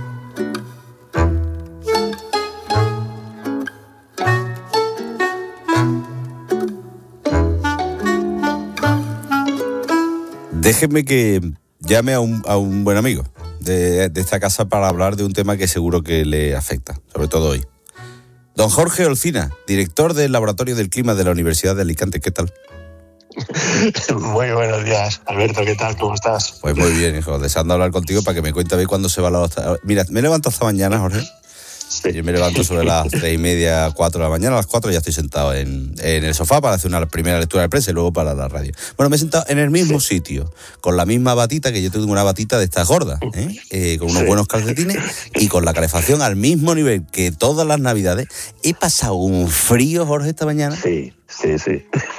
Déjenme que llame a un, a un buen amigo de, de esta casa para hablar de un tema que seguro que le afecta, sobre todo hoy. Don Jorge Olcina, director del Laboratorio del Clima de la Universidad de Alicante. ¿Qué tal? Muy buenos días, Alberto. ¿Qué tal? ¿Cómo estás? Pues muy bien, hijo. Deseando hablar contigo para que me cuente a ver cuándo se va la... Mira, me levanto esta mañana, Jorge. Sí. Yo me levanto sobre las tres y media, cuatro de la mañana. A las cuatro ya estoy sentado en, en el sofá para hacer una primera lectura de prensa y luego para la radio. Bueno, me he sentado en el mismo sí. sitio, con la misma batita, que yo tengo una batita de estas gordas, ¿eh? Eh, con unos sí. buenos calcetines y con la calefacción al mismo nivel que todas las navidades. He pasado un frío, Jorge, esta mañana. Sí. Sí, sí.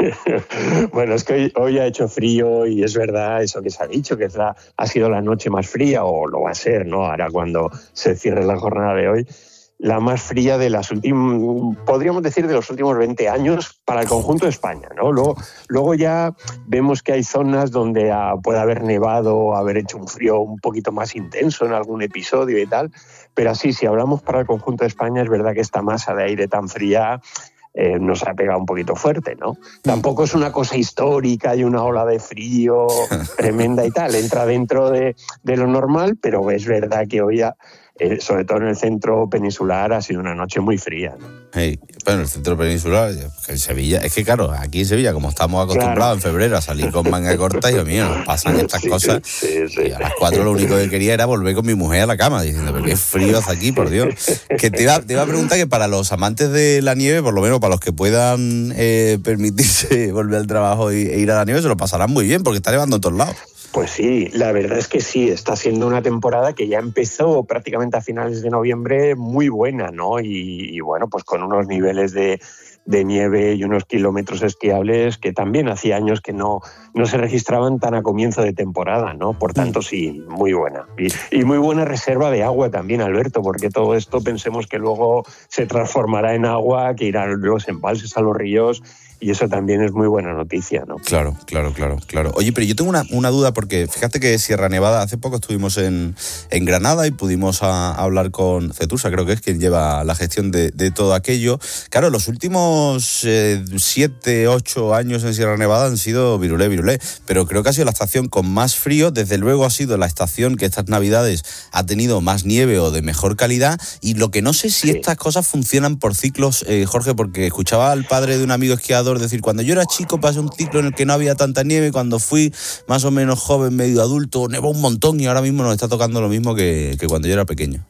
Bueno, es que hoy, hoy ha hecho frío y es verdad eso que se ha dicho, que es la, ha sido la noche más fría, o lo va a ser, ¿no? Ahora cuando se cierre la jornada de hoy, la más fría de las últimas, podríamos decir, de los últimos veinte años para el conjunto de España, ¿no? Luego, luego ya vemos que hay zonas donde ah, puede haber nevado, haber hecho un frío un poquito más intenso en algún episodio y tal, pero así, si hablamos para el conjunto de España, es verdad que esta masa de aire tan fría Eh, nos ha pegado un poquito fuerte, ¿no? Tampoco es una cosa histórica y una ola de frío tremenda y tal. Entra dentro de, de lo normal, pero es verdad que hoy, eh, sobre todo en el centro peninsular, ha sido una noche muy fría, ¿no? Hey, bueno, el centro peninsular, en Sevilla, es que claro, aquí en Sevilla, como estamos acostumbrados claro. en febrero a salir con manga corta, Dios mío, nos pasan estas sí, cosas. Sí, sí. Y a las cuatro lo único que quería era volver con mi mujer a la cama, diciendo, pero qué frío hace aquí, por Dios. Que te iba, te iba a preguntar que para los amantes de la nieve, por lo menos para los que puedan eh, permitirse volver al trabajo y, e ir a la nieve, se lo pasarán muy bien, porque está nevando en todos lados. Pues sí, la verdad es que sí, está siendo una temporada que ya empezó prácticamente a finales de noviembre muy buena, ¿no? Y, y bueno, pues con unos niveles de, de nieve y unos kilómetros esquiables que también hacía años que no, no se registraban tan a comienzo de temporada, ¿no? Por tanto, sí, muy buena. Y, y muy buena reserva de agua también, Alberto, porque todo esto pensemos que luego se transformará en agua, que irán los embalses a los ríos. Y eso también es muy buena noticia, ¿no? Claro, claro, claro, claro. Oye, pero yo tengo una, una duda, porque fíjate que Sierra Nevada, hace poco estuvimos en, en Granada y pudimos a, a hablar con Cetusa, creo que es quien lleva la gestión de, de todo aquello. Claro, los últimos eh, siete, ocho años en Sierra Nevada han sido virulé, virulé, pero creo que ha sido la estación con más frío. Desde luego ha sido la estación que estas navidades ha tenido más nieve o de mejor calidad, y lo que no sé si sí. estas cosas funcionan por ciclos, eh, Jorge, porque escuchaba al padre de un amigo esquiador decir, cuando yo era chico pasé un ciclo en el que no había tanta nieve, cuando fui más o menos joven, medio adulto, nevó un montón, y ahora mismo nos está tocando lo mismo que, que cuando yo era pequeño.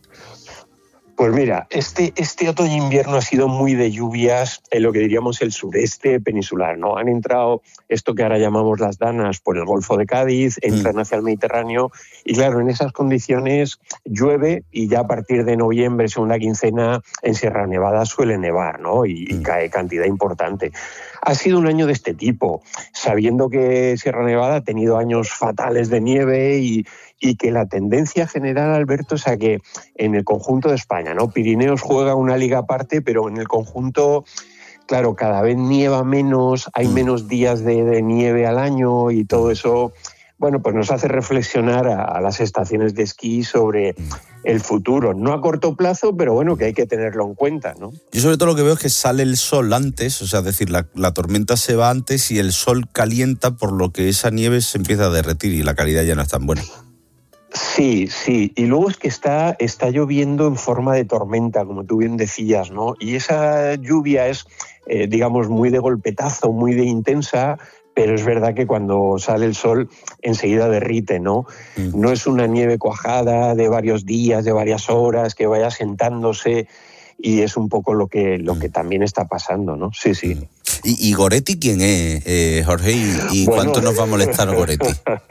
Pues mira, este, este otoño-invierno ha sido muy de lluvias en lo que diríamos el sureste peninsular, ¿no? Han entrado esto que ahora llamamos las danas por el Golfo de Cádiz, entran mm. hacia el Mediterráneo, y claro, en esas condiciones llueve, y ya a partir de noviembre, segunda quincena, en Sierra Nevada suele nevar, ¿no? Y, mm. y cae cantidad importante. Ha sido un año de este tipo, sabiendo que Sierra Nevada ha tenido años fatales de nieve y, y que la tendencia general, Alberto, es a que en el conjunto de España, ¿no? Pirineos juega una liga aparte, pero en el conjunto, claro, cada vez nieva menos, hay menos días de, de nieve al año, y todo eso, bueno, pues nos hace reflexionar a, a las estaciones de esquí sobre el futuro. No a corto plazo, pero bueno, que hay que tenerlo en cuenta, ¿no? Yo sobre todo lo que veo es que sale el sol antes, o sea, es decir, la, la tormenta se va antes y el sol calienta, por lo que esa nieve se empieza a derretir y la calidad ya no es tan buena. Sí, sí, y luego es que está, está lloviendo en forma de tormenta, como tú bien decías, ¿no? Y esa lluvia es, eh, digamos, muy de golpetazo, muy de intensa, pero es verdad que cuando sale el sol enseguida derrite, ¿no? Mm. No es una nieve cuajada de varios días, de varias horas, que vaya sentándose, y es un poco lo que, lo que también está pasando, ¿no? Sí, sí. ¿Y, y Goretti quién es, eh, Jorge? ¿Y, y bueno, cuánto nos va a molestar Goretti?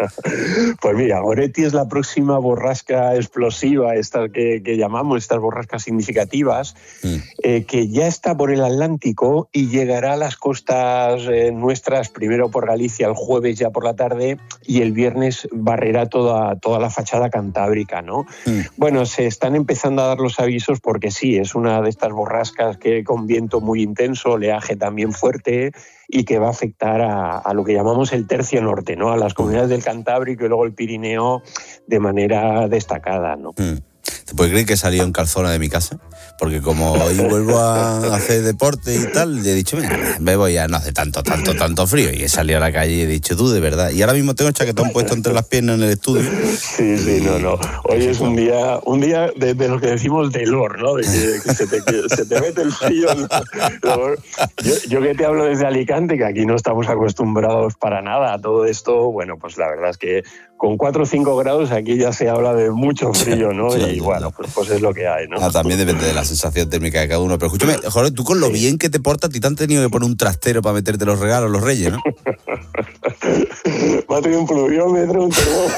Pues mira, Goretti es la próxima borrasca explosiva, esta que, que llamamos, estas borrascas significativas, mm. eh, que ya está por el Atlántico y llegará a las costas eh, nuestras, primero por Galicia el jueves ya por la tarde, y el viernes barrerá toda, toda la fachada cantábrica, ¿no? Mm. Bueno, se están empezando a dar los avisos porque sí, es una de estas borrascas que con viento muy intenso, oleaje también fuerte, fuerte y que va a afectar a, a lo que llamamos el tercio norte, ¿no? A las comunidades del Cantábrico y luego el Pirineo de manera destacada, ¿no? Mm. ¿Te puedes creer que he salido en calzona de mi casa? Porque como hoy vuelvo a hacer deporte y tal, le he dicho, mira, me voy a no hace tanto, tanto, tanto frío. Y he salido a la calle y he dicho, tú, de verdad. Y ahora mismo tengo el chaquetón puesto entre las piernas en el estudio. Sí, sí, no, no. Hoy es un día un día de, de lo que decimos de lor, ¿no? De que, que, se, te, que se te mete el frío. ¿No? Yo, yo que te hablo desde Alicante, que aquí no estamos acostumbrados para nada a todo esto, bueno, pues la verdad es que con cuatro o cinco grados aquí ya se habla de mucho frío, ¿no? Sí, y bueno, pues, pues es lo que hay, ¿no? Ah, también depende de la sensación térmica de cada uno. Pero escúchame, joder, tú con lo bien que te portas, ¿te han tenido que poner un trastero para meterte los regalos, los reyes, no? Me ha traído un pluviómetro, un termómetro.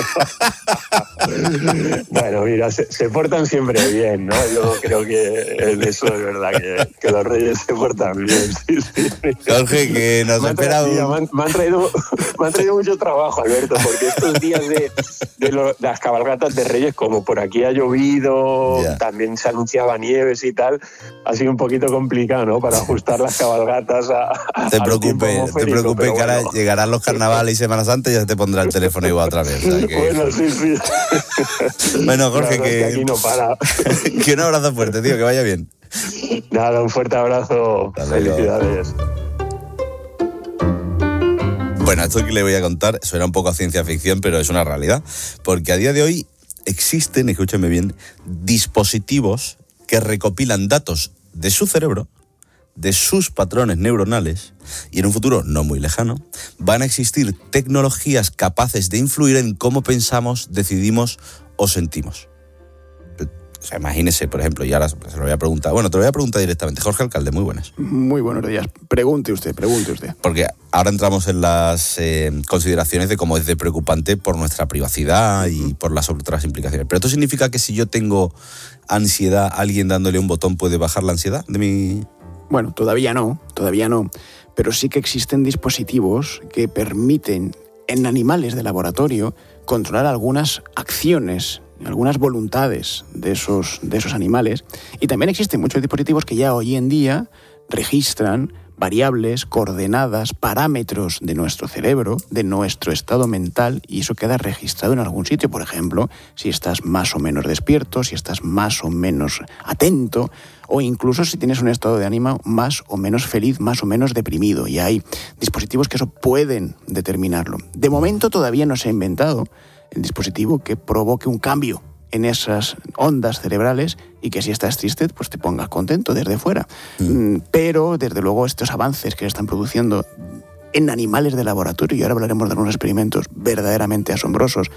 Bueno, mira, se, se portan siempre bien, ¿no? Yo creo que eso es verdad, que, que los reyes se portan bien, sí, sí. Jorge, que nos ha esperado... Mira, me, han, me, han traído, me han traído mucho trabajo, Alberto, porque estos días de, de, lo, de las cabalgatas de reyes, como por aquí ha llovido, yeah. también se anunciaba nieves y tal, ha sido un poquito complicado, ¿no? Para ajustar las cabalgatas a... a te preocupes, te preocupes, que ahora bueno. llegarán los carnavales y Semana Santa y ya te pondrá el teléfono igual otra vez. O sea, que... Bueno, sí, sí. Bueno, Jorge, que... que aquí no para. Que un abrazo fuerte, tío, que vaya bien. Nada, un fuerte abrazo. Dale, felicidades. Bueno, esto que le voy a contar suena un poco a ciencia ficción, pero es una realidad. Porque a día de hoy existen, escúchame bien, dispositivos que recopilan datos de su cerebro, de sus patrones neuronales, y en un futuro no muy lejano van a existir tecnologías capaces de influir en cómo pensamos, decidimos o sentimos. O sea, imagínese, por ejemplo, y ahora se lo voy a preguntar. Bueno, te lo voy a preguntar directamente. Jorge Alcalde, muy buenas. Muy buenos días. Pregunte usted, pregunte usted. Porque ahora entramos en las eh, consideraciones de cómo es de preocupante por nuestra privacidad y por las otras implicaciones. Pero esto significa que si yo tengo ansiedad, alguien dándole un botón puede bajar la ansiedad de mi... Bueno, todavía no, todavía no. Pero sí que existen dispositivos que permiten en animales de laboratorio controlar algunas acciones, algunas voluntades de esos, de esos animales. Y también existen muchos dispositivos que ya hoy en día registran variables, coordenadas, parámetros de nuestro cerebro, de nuestro estado mental, y eso queda registrado en algún sitio. Por ejemplo, si estás más o menos despierto, si estás más o menos atento, o incluso si tienes un estado de ánimo más o menos feliz, más o menos deprimido. Y hay dispositivos que eso pueden determinarlo. De momento todavía no se ha inventado el dispositivo que provoque un cambio en esas ondas cerebrales y que si estás triste, pues te pongas contento desde fuera. Mm. Pero, desde luego, estos avances que se están produciendo en animales de laboratorio, y ahora hablaremos de algunos experimentos verdaderamente asombrosos,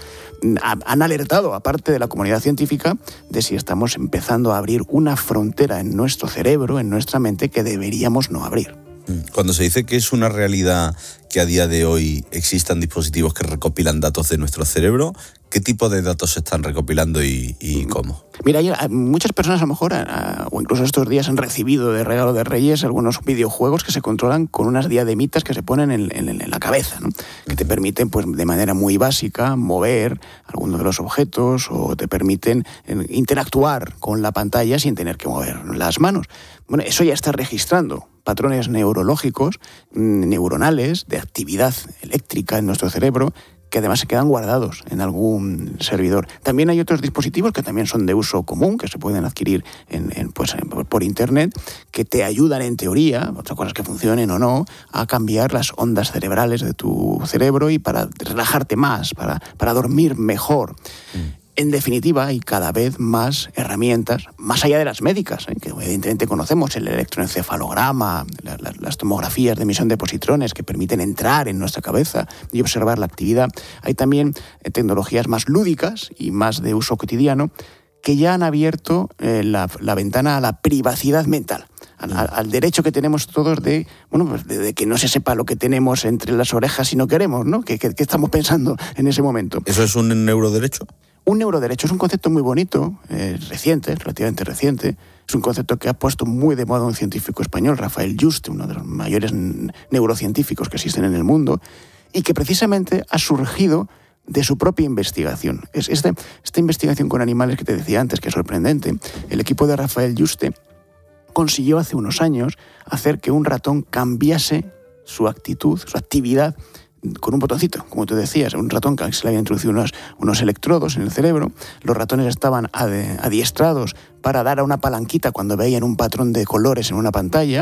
han alertado, aparte de la comunidad científica, de si estamos empezando a abrir una frontera en nuestro cerebro, en nuestra mente, que deberíamos no abrir. Cuando se dice que es una realidad que a día de hoy existan dispositivos que recopilan datos de nuestro cerebro, ¿qué tipo de datos se están recopilando y, y cómo? Mira, hay muchas personas a lo mejor, a, o incluso estos días, han recibido de regalo de Reyes algunos videojuegos que se controlan con unas diademitas que se ponen en, en, en la cabeza, ¿no? Que te permiten, pues, de manera muy básica, mover algunos de los objetos, o te permiten interactuar con la pantalla sin tener que mover las manos. Bueno, eso ya está registrando patrones neurológicos, neuronales, de actividad eléctrica en nuestro cerebro, que además se quedan guardados en algún servidor. También hay otros dispositivos que también son de uso común, que se pueden adquirir en, en, pues, en, por internet, que te ayudan en teoría, otras cosas que funcionen o no, a cambiar las ondas cerebrales de tu cerebro y para relajarte más, para, para dormir mejor. Mm. En definitiva, hay cada vez más herramientas, más allá de las médicas, ¿eh? Que evidentemente conocemos, el electroencefalograma, la, la, las tomografías de emisión de positrones que permiten entrar en nuestra cabeza y observar la actividad. Hay también eh, tecnologías más lúdicas y más de uso cotidiano que ya han abierto eh, la, la ventana a la privacidad mental. Al, al derecho que tenemos todos de, bueno, pues de, de que no se sepa lo que tenemos entre las orejas si no queremos, ¿no? ¿Qué, qué, qué estamos pensando en ese momento? ¿Eso es un neuroderecho? Un neuroderecho es un concepto muy bonito, eh, reciente, relativamente reciente. Es un concepto que ha puesto muy de moda un científico español, Rafael Yuste, uno de los mayores neurocientíficos que existen en el mundo, y que precisamente ha surgido de su propia investigación. Es este, esta investigación con animales que te decía antes, que es sorprendente. El equipo de Rafael Yuste consiguió hace unos años hacer que un ratón cambiase su actitud, su actividad, con un botoncito, como tú decías, un ratón que se le había introducido unos, unos electrodos en el cerebro. Los ratones estaban adiestrados para dar a una palanquita cuando veían un patrón de colores en una pantalla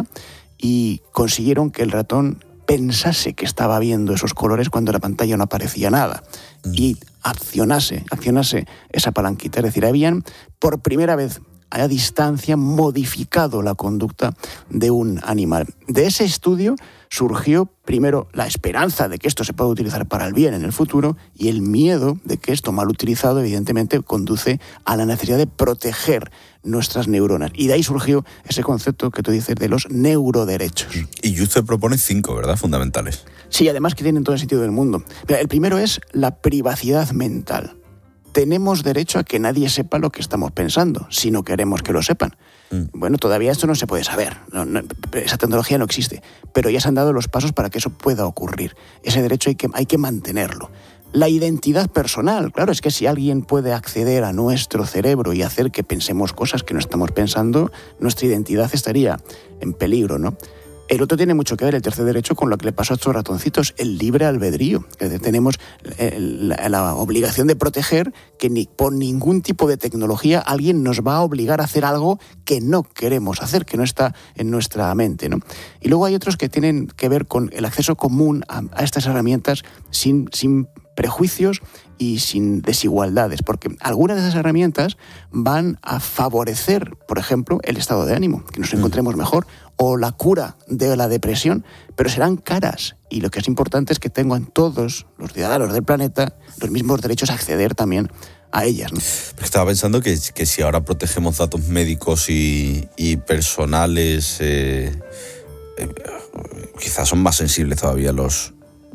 y consiguieron que el ratón pensase que estaba viendo esos colores cuando en la pantalla no aparecía nada y accionase, accionase esa palanquita. Es decir, habían por primera vez a distancia modificado la conducta de un animal. De ese estudio surgió primero la esperanza de que esto se pueda utilizar para el bien en el futuro y el miedo de que esto mal utilizado evidentemente conduce a la necesidad de proteger nuestras neuronas. Y de ahí surgió ese concepto que tú dices de los neuroderechos. Y usted propone cinco, ¿verdad? Fundamentales. Sí, además que tienen todo el sentido del mundo. Mira, el primero es la privacidad mental. Tenemos derecho a que nadie sepa lo que estamos pensando, si no queremos que lo sepan. Mm. Bueno, todavía esto no se puede saber, no, no, esa tecnología no existe, pero ya se han dado los pasos para que eso pueda ocurrir. Ese derecho hay que, hay que mantenerlo. La identidad personal, claro, es que si alguien puede acceder a nuestro cerebro y hacer que pensemos cosas que no estamos pensando, nuestra identidad estaría en peligro, ¿no? El otro tiene mucho que ver, el tercer derecho, con lo que le pasó a estos ratoncitos, el libre albedrío. Tenemos la, la obligación de proteger que ni por ningún tipo de tecnología alguien nos va a obligar a hacer algo que no queremos hacer, que no está en nuestra mente, ¿no? Y luego hay otros que tienen que ver con el acceso común a, a estas herramientas sin, sin prejuicios y sin desigualdades, porque algunas de esas herramientas van a favorecer, por ejemplo, el estado de ánimo, que nos encontremos mejor, o la cura de la depresión, pero serán caras. Y lo que es importante es que tengan todos los ciudadanos del planeta los mismos derechos a acceder también a ellas, ¿no? Estaba pensando que, que si ahora protegemos datos médicos y, y personales, eh, eh, quizás son más sensibles todavía los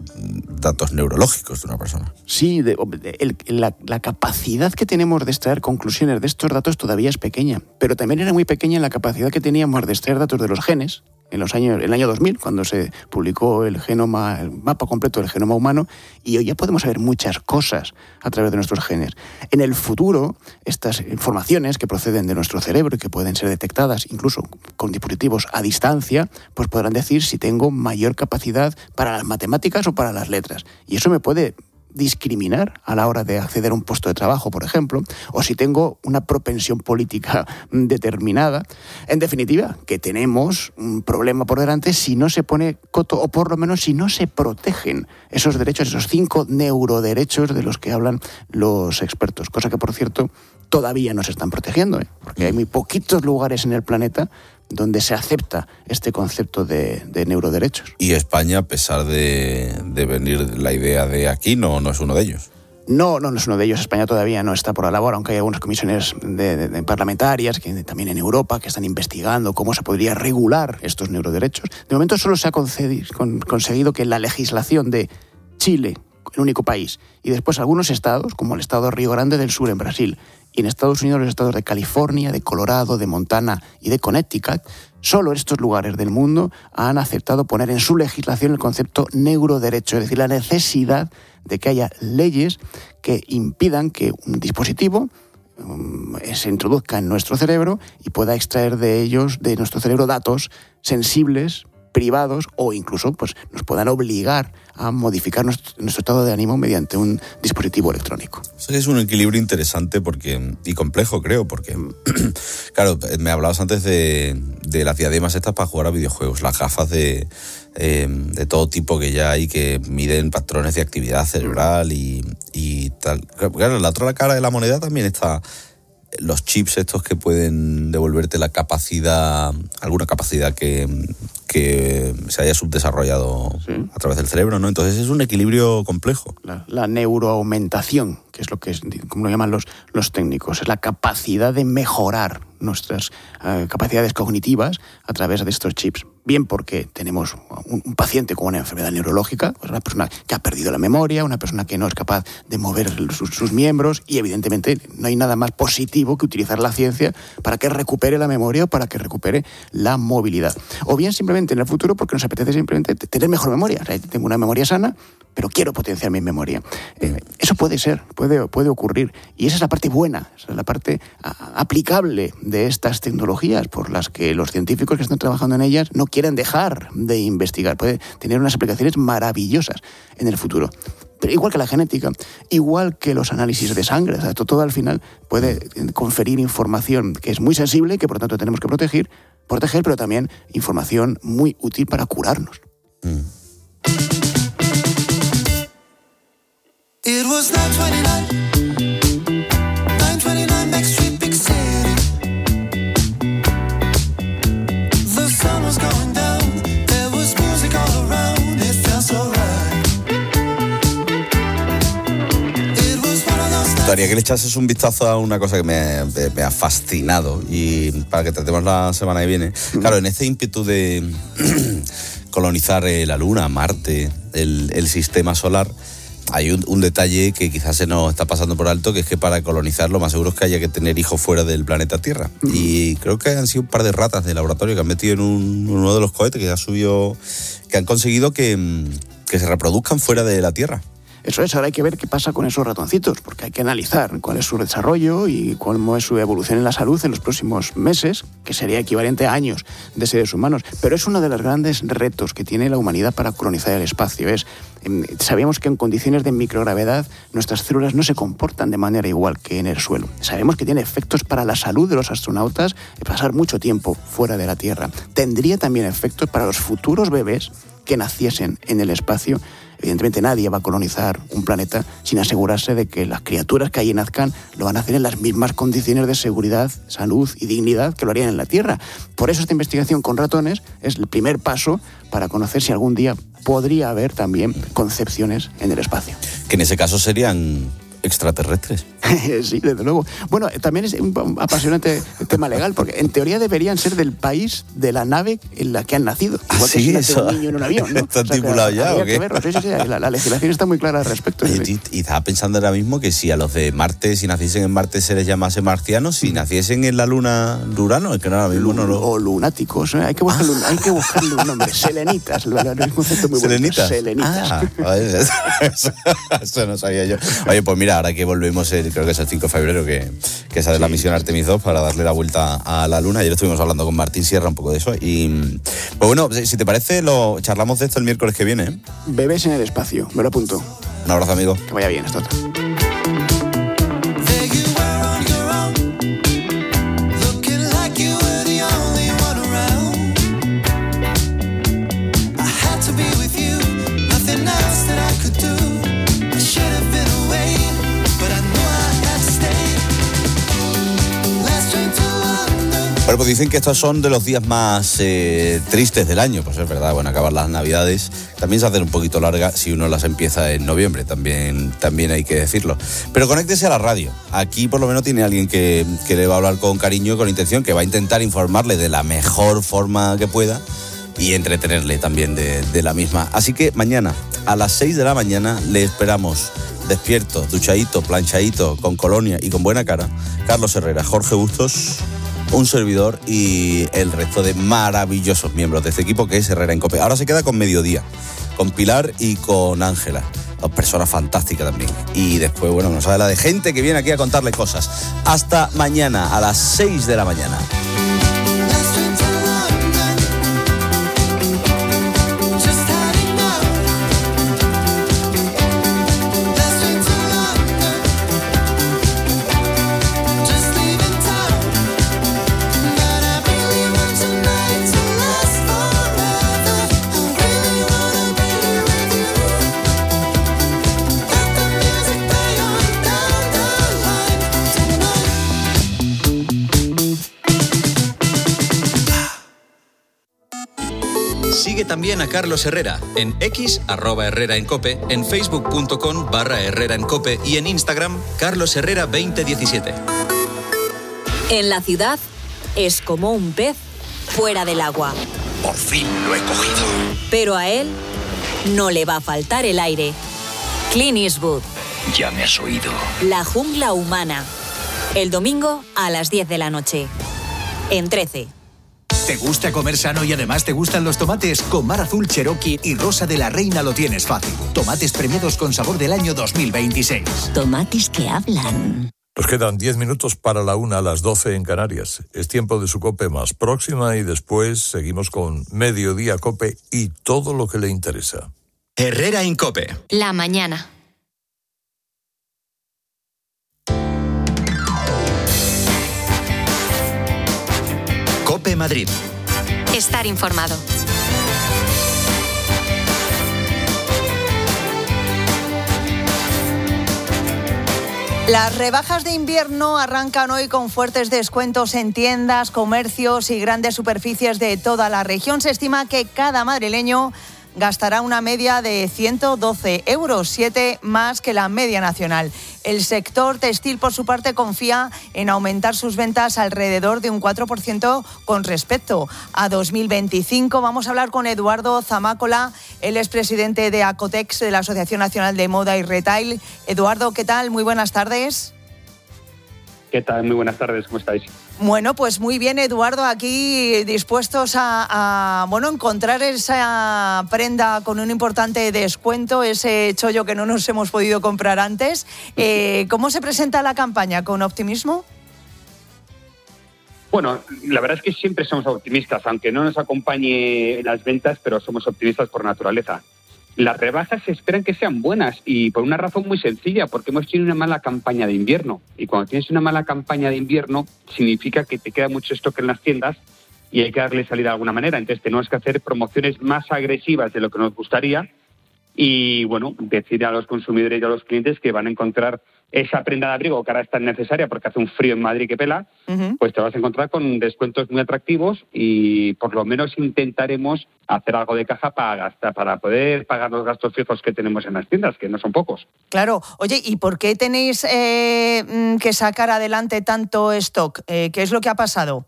datos neurológicos de una persona. Sí, de, de, el, la, la capacidad que tenemos de extraer conclusiones de estos datos todavía es pequeña, pero también era muy pequeña la capacidad que teníamos de extraer datos de los genes en los años, en el año dos mil, cuando se publicó el genoma, el mapa completo del genoma humano, y hoy ya podemos saber muchas cosas a través de nuestros genes. En el futuro, estas informaciones que proceden de nuestro cerebro y que pueden ser detectadas incluso con dispositivos a distancia, pues podrán decir si tengo mayor capacidad para las matemáticas o para las letras. Y eso me puede discriminar a la hora de acceder a un puesto de trabajo, por ejemplo, o si tengo una propensión política determinada. En definitiva, que tenemos un problema por delante si no se pone coto, o por lo menos si no se protegen esos derechos, esos cinco neuroderechos de los que hablan los expertos, cosa que, por cierto, todavía no se están protegiendo, ¿eh? Porque hay muy poquitos lugares en el planeta donde se acepta este concepto de, de neuroderechos. Y España, a pesar de, de venir la idea de aquí, no, no es uno de ellos. No, no, no es uno de ellos. España todavía no está por la labor, aunque hay algunas comisiones de, de, de parlamentarias que también en Europa que están investigando cómo se podría regular estos neuroderechos. De momento solo se ha concedido, con, conseguido que la legislación de Chile, el único país, y después algunos estados, como el estado de Río Grande del Sur en Brasil, y en Estados Unidos los estados de California, de Colorado, de Montana y de Connecticut, solo estos lugares del mundo han aceptado poner en su legislación el concepto neuroderecho, es decir, la necesidad de que haya leyes que impidan que un dispositivo um, se introduzca en nuestro cerebro y pueda extraer de ellos, de nuestro cerebro, datos sensibles, privados, o incluso pues, nos puedan obligar a modificar nuestro, nuestro estado de ánimo mediante un dispositivo electrónico. Es un equilibrio interesante porque y complejo, creo, porque, claro, me hablabas antes de, de las diademas estas para jugar a videojuegos, las gafas de, eh, de todo tipo que ya hay que miden patrones de actividad cerebral y, y tal. Claro, en la otra cara de la moneda también está los chips estos que pueden devolverte la capacidad, alguna capacidad que, que se haya subdesarrollado sí. a través del cerebro, ¿no? Entonces es un equilibrio complejo. La, la neuroaumentación, que es lo que es, como lo llaman los, los técnicos, es la capacidad de mejorar nuestras uh, capacidades cognitivas a través de estos chips. Bien porque tenemos un, un paciente con una enfermedad neurológica, pues una persona que ha perdido la memoria, una persona que no es capaz de mover sus, sus miembros, y evidentemente no hay nada más positivo que utilizar la ciencia para que recupere la memoria o para que recupere la movilidad. O bien simplemente en el futuro porque nos apetece simplemente tener mejor memoria. O sea, tengo una memoria sana, pero quiero potenciar mi memoria. Eh, eso puede ser, puede, puede ocurrir. Y esa es la parte buena, esa es la parte a, aplicable de estas tecnologías por las que los científicos que están trabajando en ellas no quieren dejar de investigar. Puede tener unas aplicaciones maravillosas en el futuro. Pero igual que la genética, igual que los análisis de sangre, o sea, todo al final puede conferir información que es muy sensible y que por tanto tenemos que proteger, proteger, pero también información muy útil para curarnos. Mm. It was nine twenty-nine, nine twenty-nine Max Street, big city. The sun was going down, there was music all around, it felt so right. It was one of those nights. Haría que le echases un vistazo a una cosa que me, me, me ha fascinado y para que tratemos la semana que viene. Claro, en este ímpetu de colonizar eh, la Luna, Marte, el, el sistema solar, hay un, un detalle que quizás se nos está pasando por alto, que es que para colonizar lo más seguro es que haya que tener hijos fuera del planeta Tierra. Uh-huh. Y creo que han sido un par de ratas de laboratorio que han metido en un, uno de los cohetes que ha subido, que han conseguido que, que se reproduzcan fuera de la Tierra. Eso es, ahora hay que ver qué pasa con esos ratoncitos, porque hay que analizar cuál es su desarrollo y cómo es su evolución en la salud en los próximos meses, que sería equivalente a años de seres humanos. Pero es uno de los grandes retos que tiene la humanidad para colonizar el espacio. Es, sabemos que en condiciones de microgravedad nuestras células no se comportan de manera igual que en el suelo. Sabemos que tiene efectos para la salud de los astronautas pasar mucho tiempo fuera de la Tierra. Tendría también efectos para los futuros bebés que naciesen en el espacio. Evidentemente nadie va a colonizar un planeta sin asegurarse de que las criaturas que allí nazcan lo van a hacer en las mismas condiciones de seguridad, salud y dignidad que lo harían en la Tierra. Por eso esta investigación con ratones es el primer paso para conocer si algún día podría haber también concepciones en el espacio. Que en ese caso serían extraterrestres. Sí, desde luego. Bueno, también es un apasionante tema legal, porque en teoría deberían ser del país de la nave en la que han nacido. Igual ¿Ah, sí? que si Eso... un niño en un avión, ¿no? ¿Está estipulado o sea, ya o qué? Sí, sí, sí, la, la legislación está muy clara al respecto. Oye, y, y estaba pensando ahora mismo que si a los de Marte, si naciesen en Marte se les llamase marcianos, si naciesen en la Luna, Lurano, es que ahora mismo no lo... O lunáticos, ¿eh? hay, que buscarle, ah. hay que buscarle un nombre. Selenitas, es un concepto muy bueno. ¿Selenitas? Selenitas. Ah, eso, eso, eso no sabía yo. Oye, pues mira, ahora que volvemos, el, creo que es el cinco de febrero, que, que sale sí. la misión Artemis dos para darle la vuelta a la Luna. Ayer estuvimos hablando con Martín Sierra un poco de eso. Y pues bueno, si te parece, lo charlamos de esto el miércoles que viene. ¿eh? Bebés en el espacio, me lo apunto. Un abrazo, amigo. Que vaya bien, esto. Bueno, pues dicen que estos son de los días más eh, tristes del año. Pues es verdad, bueno, acabar las Navidades también se hacen un poquito largas si uno las empieza en noviembre, también, también hay que decirlo. Pero conéctese a la radio. Aquí por lo menos tiene alguien que, que le va a hablar con cariño y con intención, que va a intentar informarle de la mejor forma que pueda y entretenerle también de, de la misma. Así que mañana a las seis de la mañana le esperamos despierto, duchadito, planchadito, con colonia y con buena cara. Carlos Herrera, Jorge Bustos, un servidor y el resto de maravillosos miembros de este equipo que es Herrera en COPE. Ahora se queda con Mediodía, con Pilar y con Ángela, dos personas fantásticas también. Y después, bueno, nos habla de gente que viene aquí a contarle cosas. Hasta mañana a las seis de la mañana. Sigue también a Carlos Herrera en X, arroba Herrera en Cope, en facebook.com barra Herrera en Cope y en Instagram, Carlos Herrera veinte diecisiete. En la ciudad es como un pez fuera del agua. Por fin lo he cogido. Pero a él no le va a faltar el aire. Clint Eastwood. Ya me has oído. La jungla humana. El domingo a las diez de la noche. En trece. ¿Te gusta comer sano y además te gustan los tomates? Con Mar Azul Cherokee y Rosa de la Reina lo tienes fácil. Tomates premiados con sabor del año dos mil veintiséis. Tomates que hablan. Nos quedan diez minutos para la una, a las doce en Canarias. Es tiempo de su COPE más próxima y después seguimos con Mediodía COPE y todo lo que le interesa. Herrera Incope. La mañana. COPE Madrid. Estar informado. Las rebajas de invierno arrancan hoy con fuertes descuentos en tiendas, comercios y grandes superficies de toda la región. Se estima que cada madrileño gastará una media de ciento doce euros, siete más que la media nacional. El sector textil, por su parte, confía en aumentar sus ventas alrededor de un cuatro por ciento con respecto a dos mil veinticinco. Vamos a hablar con Eduardo Zamácola, él es presidente de Acotex, de la Asociación Nacional de Moda y Retail. Eduardo, ¿qué tal? Muy buenas tardes. ¿Qué tal? Muy buenas tardes, ¿cómo estáis? Bueno, pues muy bien, Eduardo, aquí dispuestos a, a bueno, encontrar esa prenda con un importante descuento, ese chollo que no nos hemos podido comprar antes. Eh, ¿Cómo se presenta la campaña? ¿Con optimismo? Bueno, la verdad es que siempre somos optimistas, aunque no nos acompañe las ventas, pero somos optimistas por naturaleza. Las rebajas se esperan que sean buenas y por una razón muy sencilla, porque hemos tenido una mala campaña de invierno. Y cuando tienes una mala campaña de invierno, significa que te queda mucho stock en las tiendas y hay que darle salida de alguna manera. Entonces tenemos que hacer promociones más agresivas de lo que nos gustaría y, bueno, decir a los consumidores y a los clientes que van a encontrar esa prenda de abrigo que ahora es tan necesaria porque hace un frío en Madrid que pela, uh-huh. pues te vas a encontrar con descuentos muy atractivos y por lo menos intentaremos hacer algo de caja para gastar, para poder pagar los gastos fijos que tenemos en las tiendas, que no son pocos. Claro. Oye, ¿y por qué tenéis eh, que sacar adelante tanto stock? Eh, ¿Qué es lo que ha pasado?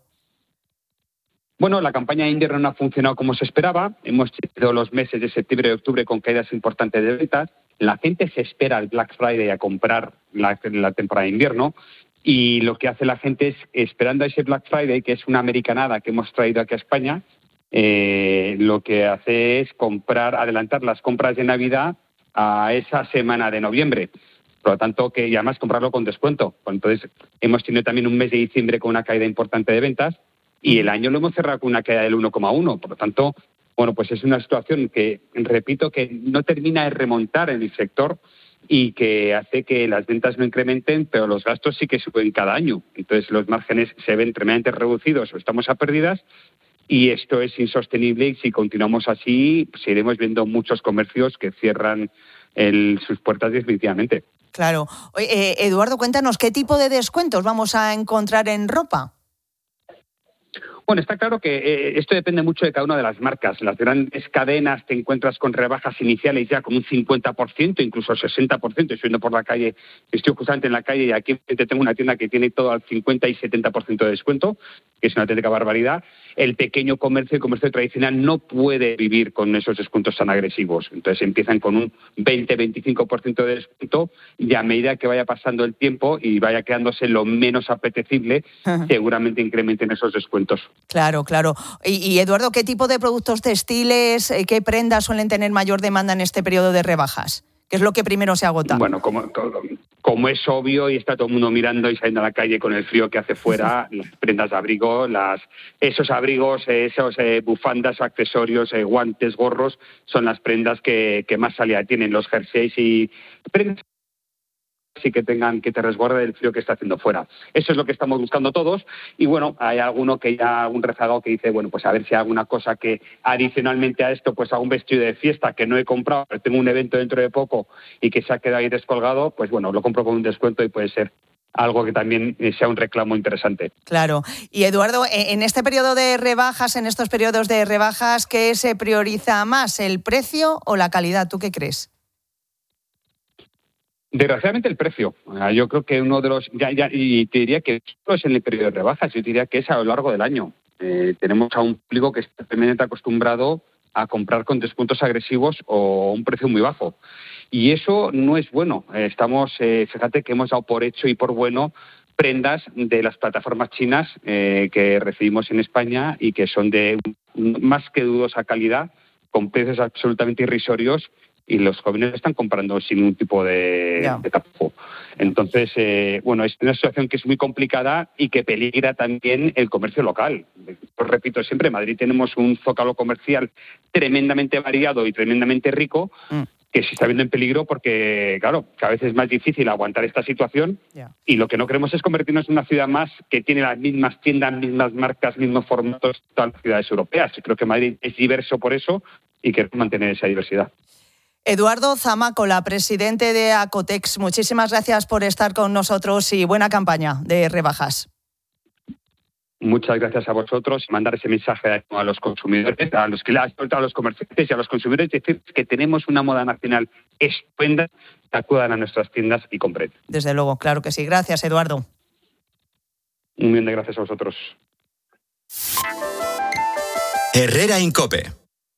Bueno, la campaña de invierno no ha funcionado como se esperaba. Hemos tenido los meses de septiembre y octubre con caídas importantes de ventas. La gente se espera al Black Friday a comprar la, la temporada de invierno y lo que hace la gente es, esperando a ese Black Friday, que es una americanada que hemos traído aquí a España, eh, lo que hace es comprar, adelantar las compras de Navidad a esa semana de noviembre. Por lo tanto, que y además comprarlo con descuento. Entonces, hemos tenido también un mes de diciembre con una caída importante de ventas y el año lo hemos cerrado con una caída del uno coma uno. Por lo tanto, bueno, pues es una situación que, repito, que no termina de remontar en el sector y que hace que las ventas no incrementen, pero los gastos sí que suben cada año. Entonces, los márgenes se ven tremendamente reducidos o estamos a pérdidas y esto es insostenible y si continuamos así, pues iremos viendo muchos comercios que cierran el, sus puertas definitivamente. Claro. Eh, Eduardo, cuéntanos, ¿qué tipo de descuentos vamos a encontrar en ropa? Bueno, está claro que eh, esto depende mucho de cada una de las marcas. Las grandes cadenas te encuentras con rebajas iniciales ya con un cincuenta por ciento, incluso sesenta por ciento. Estoy yendo por la calle, estoy justamente en la calle y aquí tengo una tienda que tiene todo al cincuenta y setenta por ciento de descuento, que es una auténtica barbaridad. El pequeño comercio, el comercio tradicional, no puede vivir con esos descuentos tan agresivos. Entonces empiezan con un veinte a veinticinco por ciento de descuento y a medida que vaya pasando el tiempo y vaya quedándose lo menos apetecible, uh-huh. seguramente incrementen esos descuentos. Claro, claro. Y, y Eduardo, ¿qué tipo de productos textiles, qué prendas suelen tener mayor demanda en este periodo de rebajas? ¿Qué es lo que primero se agota? Bueno, como, como es obvio y está todo el mundo mirando y saliendo a la calle con el frío que hace fuera, las prendas de abrigo, las, esos abrigos, esos eh, bufandas, accesorios, eh, guantes, gorros, son las prendas que, que más salida tienen, los jerseys y prendas sí que tengan que te resguarde del frío que está haciendo fuera. Eso es lo que estamos buscando todos y bueno, hay alguno que ya, un rezagado que dice, bueno, pues a ver si hay alguna cosa que adicionalmente a esto, pues a un vestido de fiesta que no he comprado, pero tengo un evento dentro de poco y que se ha quedado ahí descolgado, pues bueno, lo compro con un descuento y puede ser algo que también sea un reclamo interesante. Claro. Y Eduardo, en este periodo de rebajas, en estos periodos de rebajas, ¿qué se prioriza más, el precio o la calidad? ¿Tú qué crees? Desgraciadamente el precio. Yo creo que uno de los... Ya, ya, y te diría que no es en el periodo de rebajas, yo diría que es a lo largo del año. Eh, tenemos a un público que está tremendamente acostumbrado a comprar con descuentos agresivos o un precio muy bajo. Y eso no es bueno. Eh, estamos, eh, fíjate que hemos dado por hecho y por bueno prendas de las plataformas chinas eh, que recibimos en España y que son de más que dudosa calidad, con precios absolutamente irrisorios y los jóvenes están comprando sin ningún tipo de, yeah. de tapujo. Entonces, eh, bueno, es una situación que es muy complicada y que peligra también el comercio local. Pues repito siempre, en Madrid tenemos un zócalo comercial tremendamente variado y tremendamente rico, mm. que se está viendo en peligro porque, claro, cada vez es más difícil aguantar esta situación yeah. y lo que no queremos es convertirnos en una ciudad más que tiene las mismas tiendas, mismas marcas, mismos formatos que todas las ciudades europeas. Y creo que Madrid es diverso por eso y queremos mantener esa diversidad. Eduardo Zamácola, presidente de Acotex, muchísimas gracias por estar con nosotros y buena campaña de rebajas. Muchas gracias a vosotros y mandar ese mensaje a los consumidores, a los que a los comerciantes y a los consumidores, decir que tenemos una moda nacional estupenda, que acudan a nuestras tiendas y compren. Desde luego, claro que sí. Gracias, Eduardo. Un millón de gracias a vosotros. Herrera en COPE.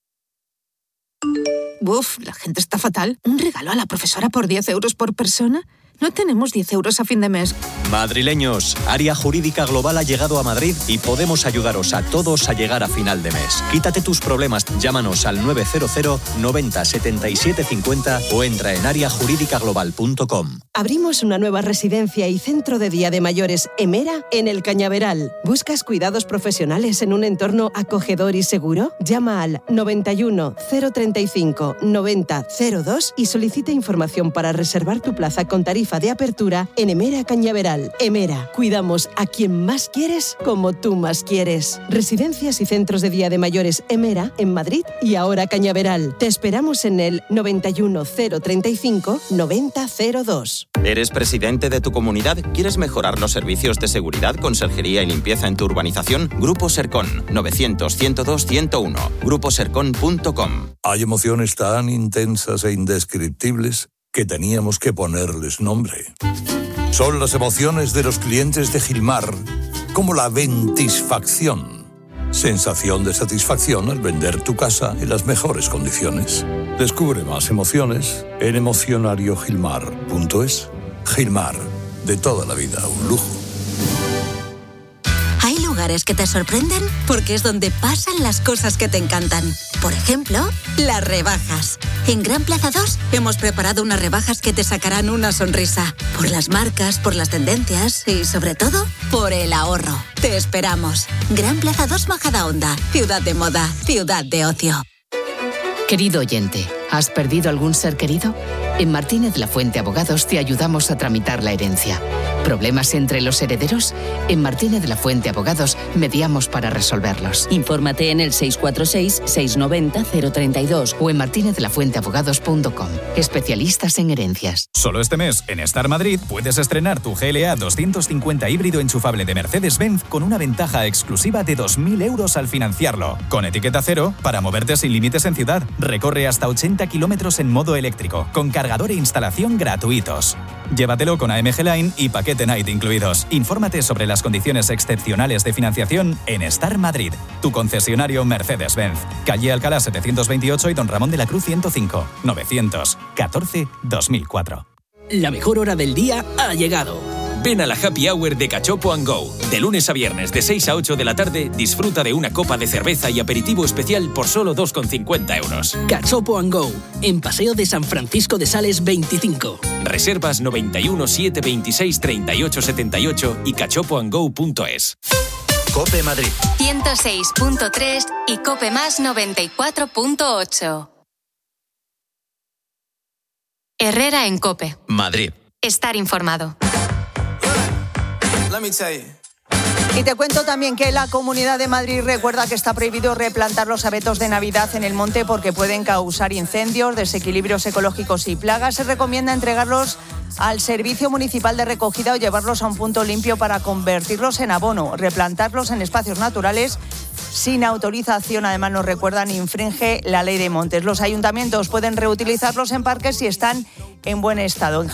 Uf, la gente está fatal. ¿Un regalo a la profesora por diez euros por persona? No tenemos diez euros a fin de mes. Madrileños, Área Jurídica Global ha llegado a Madrid y podemos ayudaros a todos a llegar a final de mes. Quítate tus problemas, llámanos al nueve cero cero noventa setenta y siete cincuenta o entra en área jurídica global punto com. Abrimos una nueva residencia y centro de día de mayores Emera en El Cañaveral. ¿Buscas cuidados profesionales en un entorno acogedor y seguro? Llama al noventa y uno cero treinta y cinco noventa cero dos y solicita información para reservar tu plaza con tarifa de apertura en Emera Cañaveral. Emera, cuidamos a quien más quieres como tú más quieres. Residencias y centros de día de mayores Emera en Madrid y ahora Cañaveral. Te esperamos en el noventa y uno cero treinta y cinco noventa cero dos. ¿Eres presidente de tu comunidad? ¿Quieres mejorar los servicios de seguridad, conserjería y limpieza en tu urbanización? Grupo Sercon, novecientos ciento dos ciento uno. grupo sercon punto com. Hay emociones tan intensas e indescriptibles que teníamos que ponerles nombre. Son las emociones de los clientes de Gilmar, como la ventisfacción. Sensación de satisfacción al vender tu casa en las mejores condiciones. Descubre más emociones en emocionario gilmar punto es. Gilmar, de toda la vida, un lujo. Hay lugares que te sorprenden porque es donde pasan las cosas que te encantan. Por ejemplo, las rebajas. En Gran Plaza dos hemos preparado unas rebajas que te sacarán una sonrisa. Por las marcas, por las tendencias y, sobre todo, por el ahorro. Te esperamos. Gran Plaza dos Majadahonda. Ciudad de moda, ciudad de ocio. Querido oyente, ¿has perdido algún ser querido? En Martínez La Fuente Abogados te ayudamos a tramitar la herencia. ¿Problemas entre los herederos? En Martínez La Fuente Abogados mediamos para resolverlos. Infórmate en el seis cuatro seis, seis nueve cero, cero tres dos o en martinez la fuente abogados punto com. Especialistas en herencias. Solo este mes, en Star Madrid, puedes estrenar tu G L A doscientos cincuenta híbrido enchufable de Mercedes-Benz con una ventaja exclusiva de dos mil euros al financiarlo. Con etiqueta cero, para moverte sin límites en ciudad. Recorre hasta ochenta kilómetros en modo eléctrico, con cargador e instalación gratuitos. Llévatelo con A M G Line y paquete Night incluidos. Infórmate sobre las condiciones excepcionales de financiación en Star Madrid, tu concesionario Mercedes-Benz. Calle Alcalá setecientos veintiocho y Don Ramón de la Cruz ciento cinco. novecientos catorce dos mil cuatro. La mejor hora del día ha llegado. Ven a la Happy Hour de Cachopo and Go. De lunes a viernes, de seis a ocho de la tarde, disfruta de una copa de cerveza y aperitivo especial por solo dos con cincuenta euros. Cachopo and Go, en Paseo de San Francisco de Sales veinticinco. Reservas noventa y uno, siete veintiséis, treinta y ocho setenta y ocho y cachopo and go punto es. COPE Madrid. ciento seis punto tres y COPE Más noventa y cuatro punto ocho. Herrera en COPE. Madrid. Estar informado. Y te cuento también que la Comunidad de Madrid recuerda que está prohibido replantar los abetos de Navidad en el monte porque pueden causar incendios, desequilibrios ecológicos y plagas. Se recomienda entregarlos al Servicio Municipal de Recogida o llevarlos a un punto limpio para convertirlos en abono. Replantarlos en espacios naturales sin autorización, además nos recuerdan, infringe la ley de montes. Los ayuntamientos pueden reutilizarlos en parques si están en buen estado. En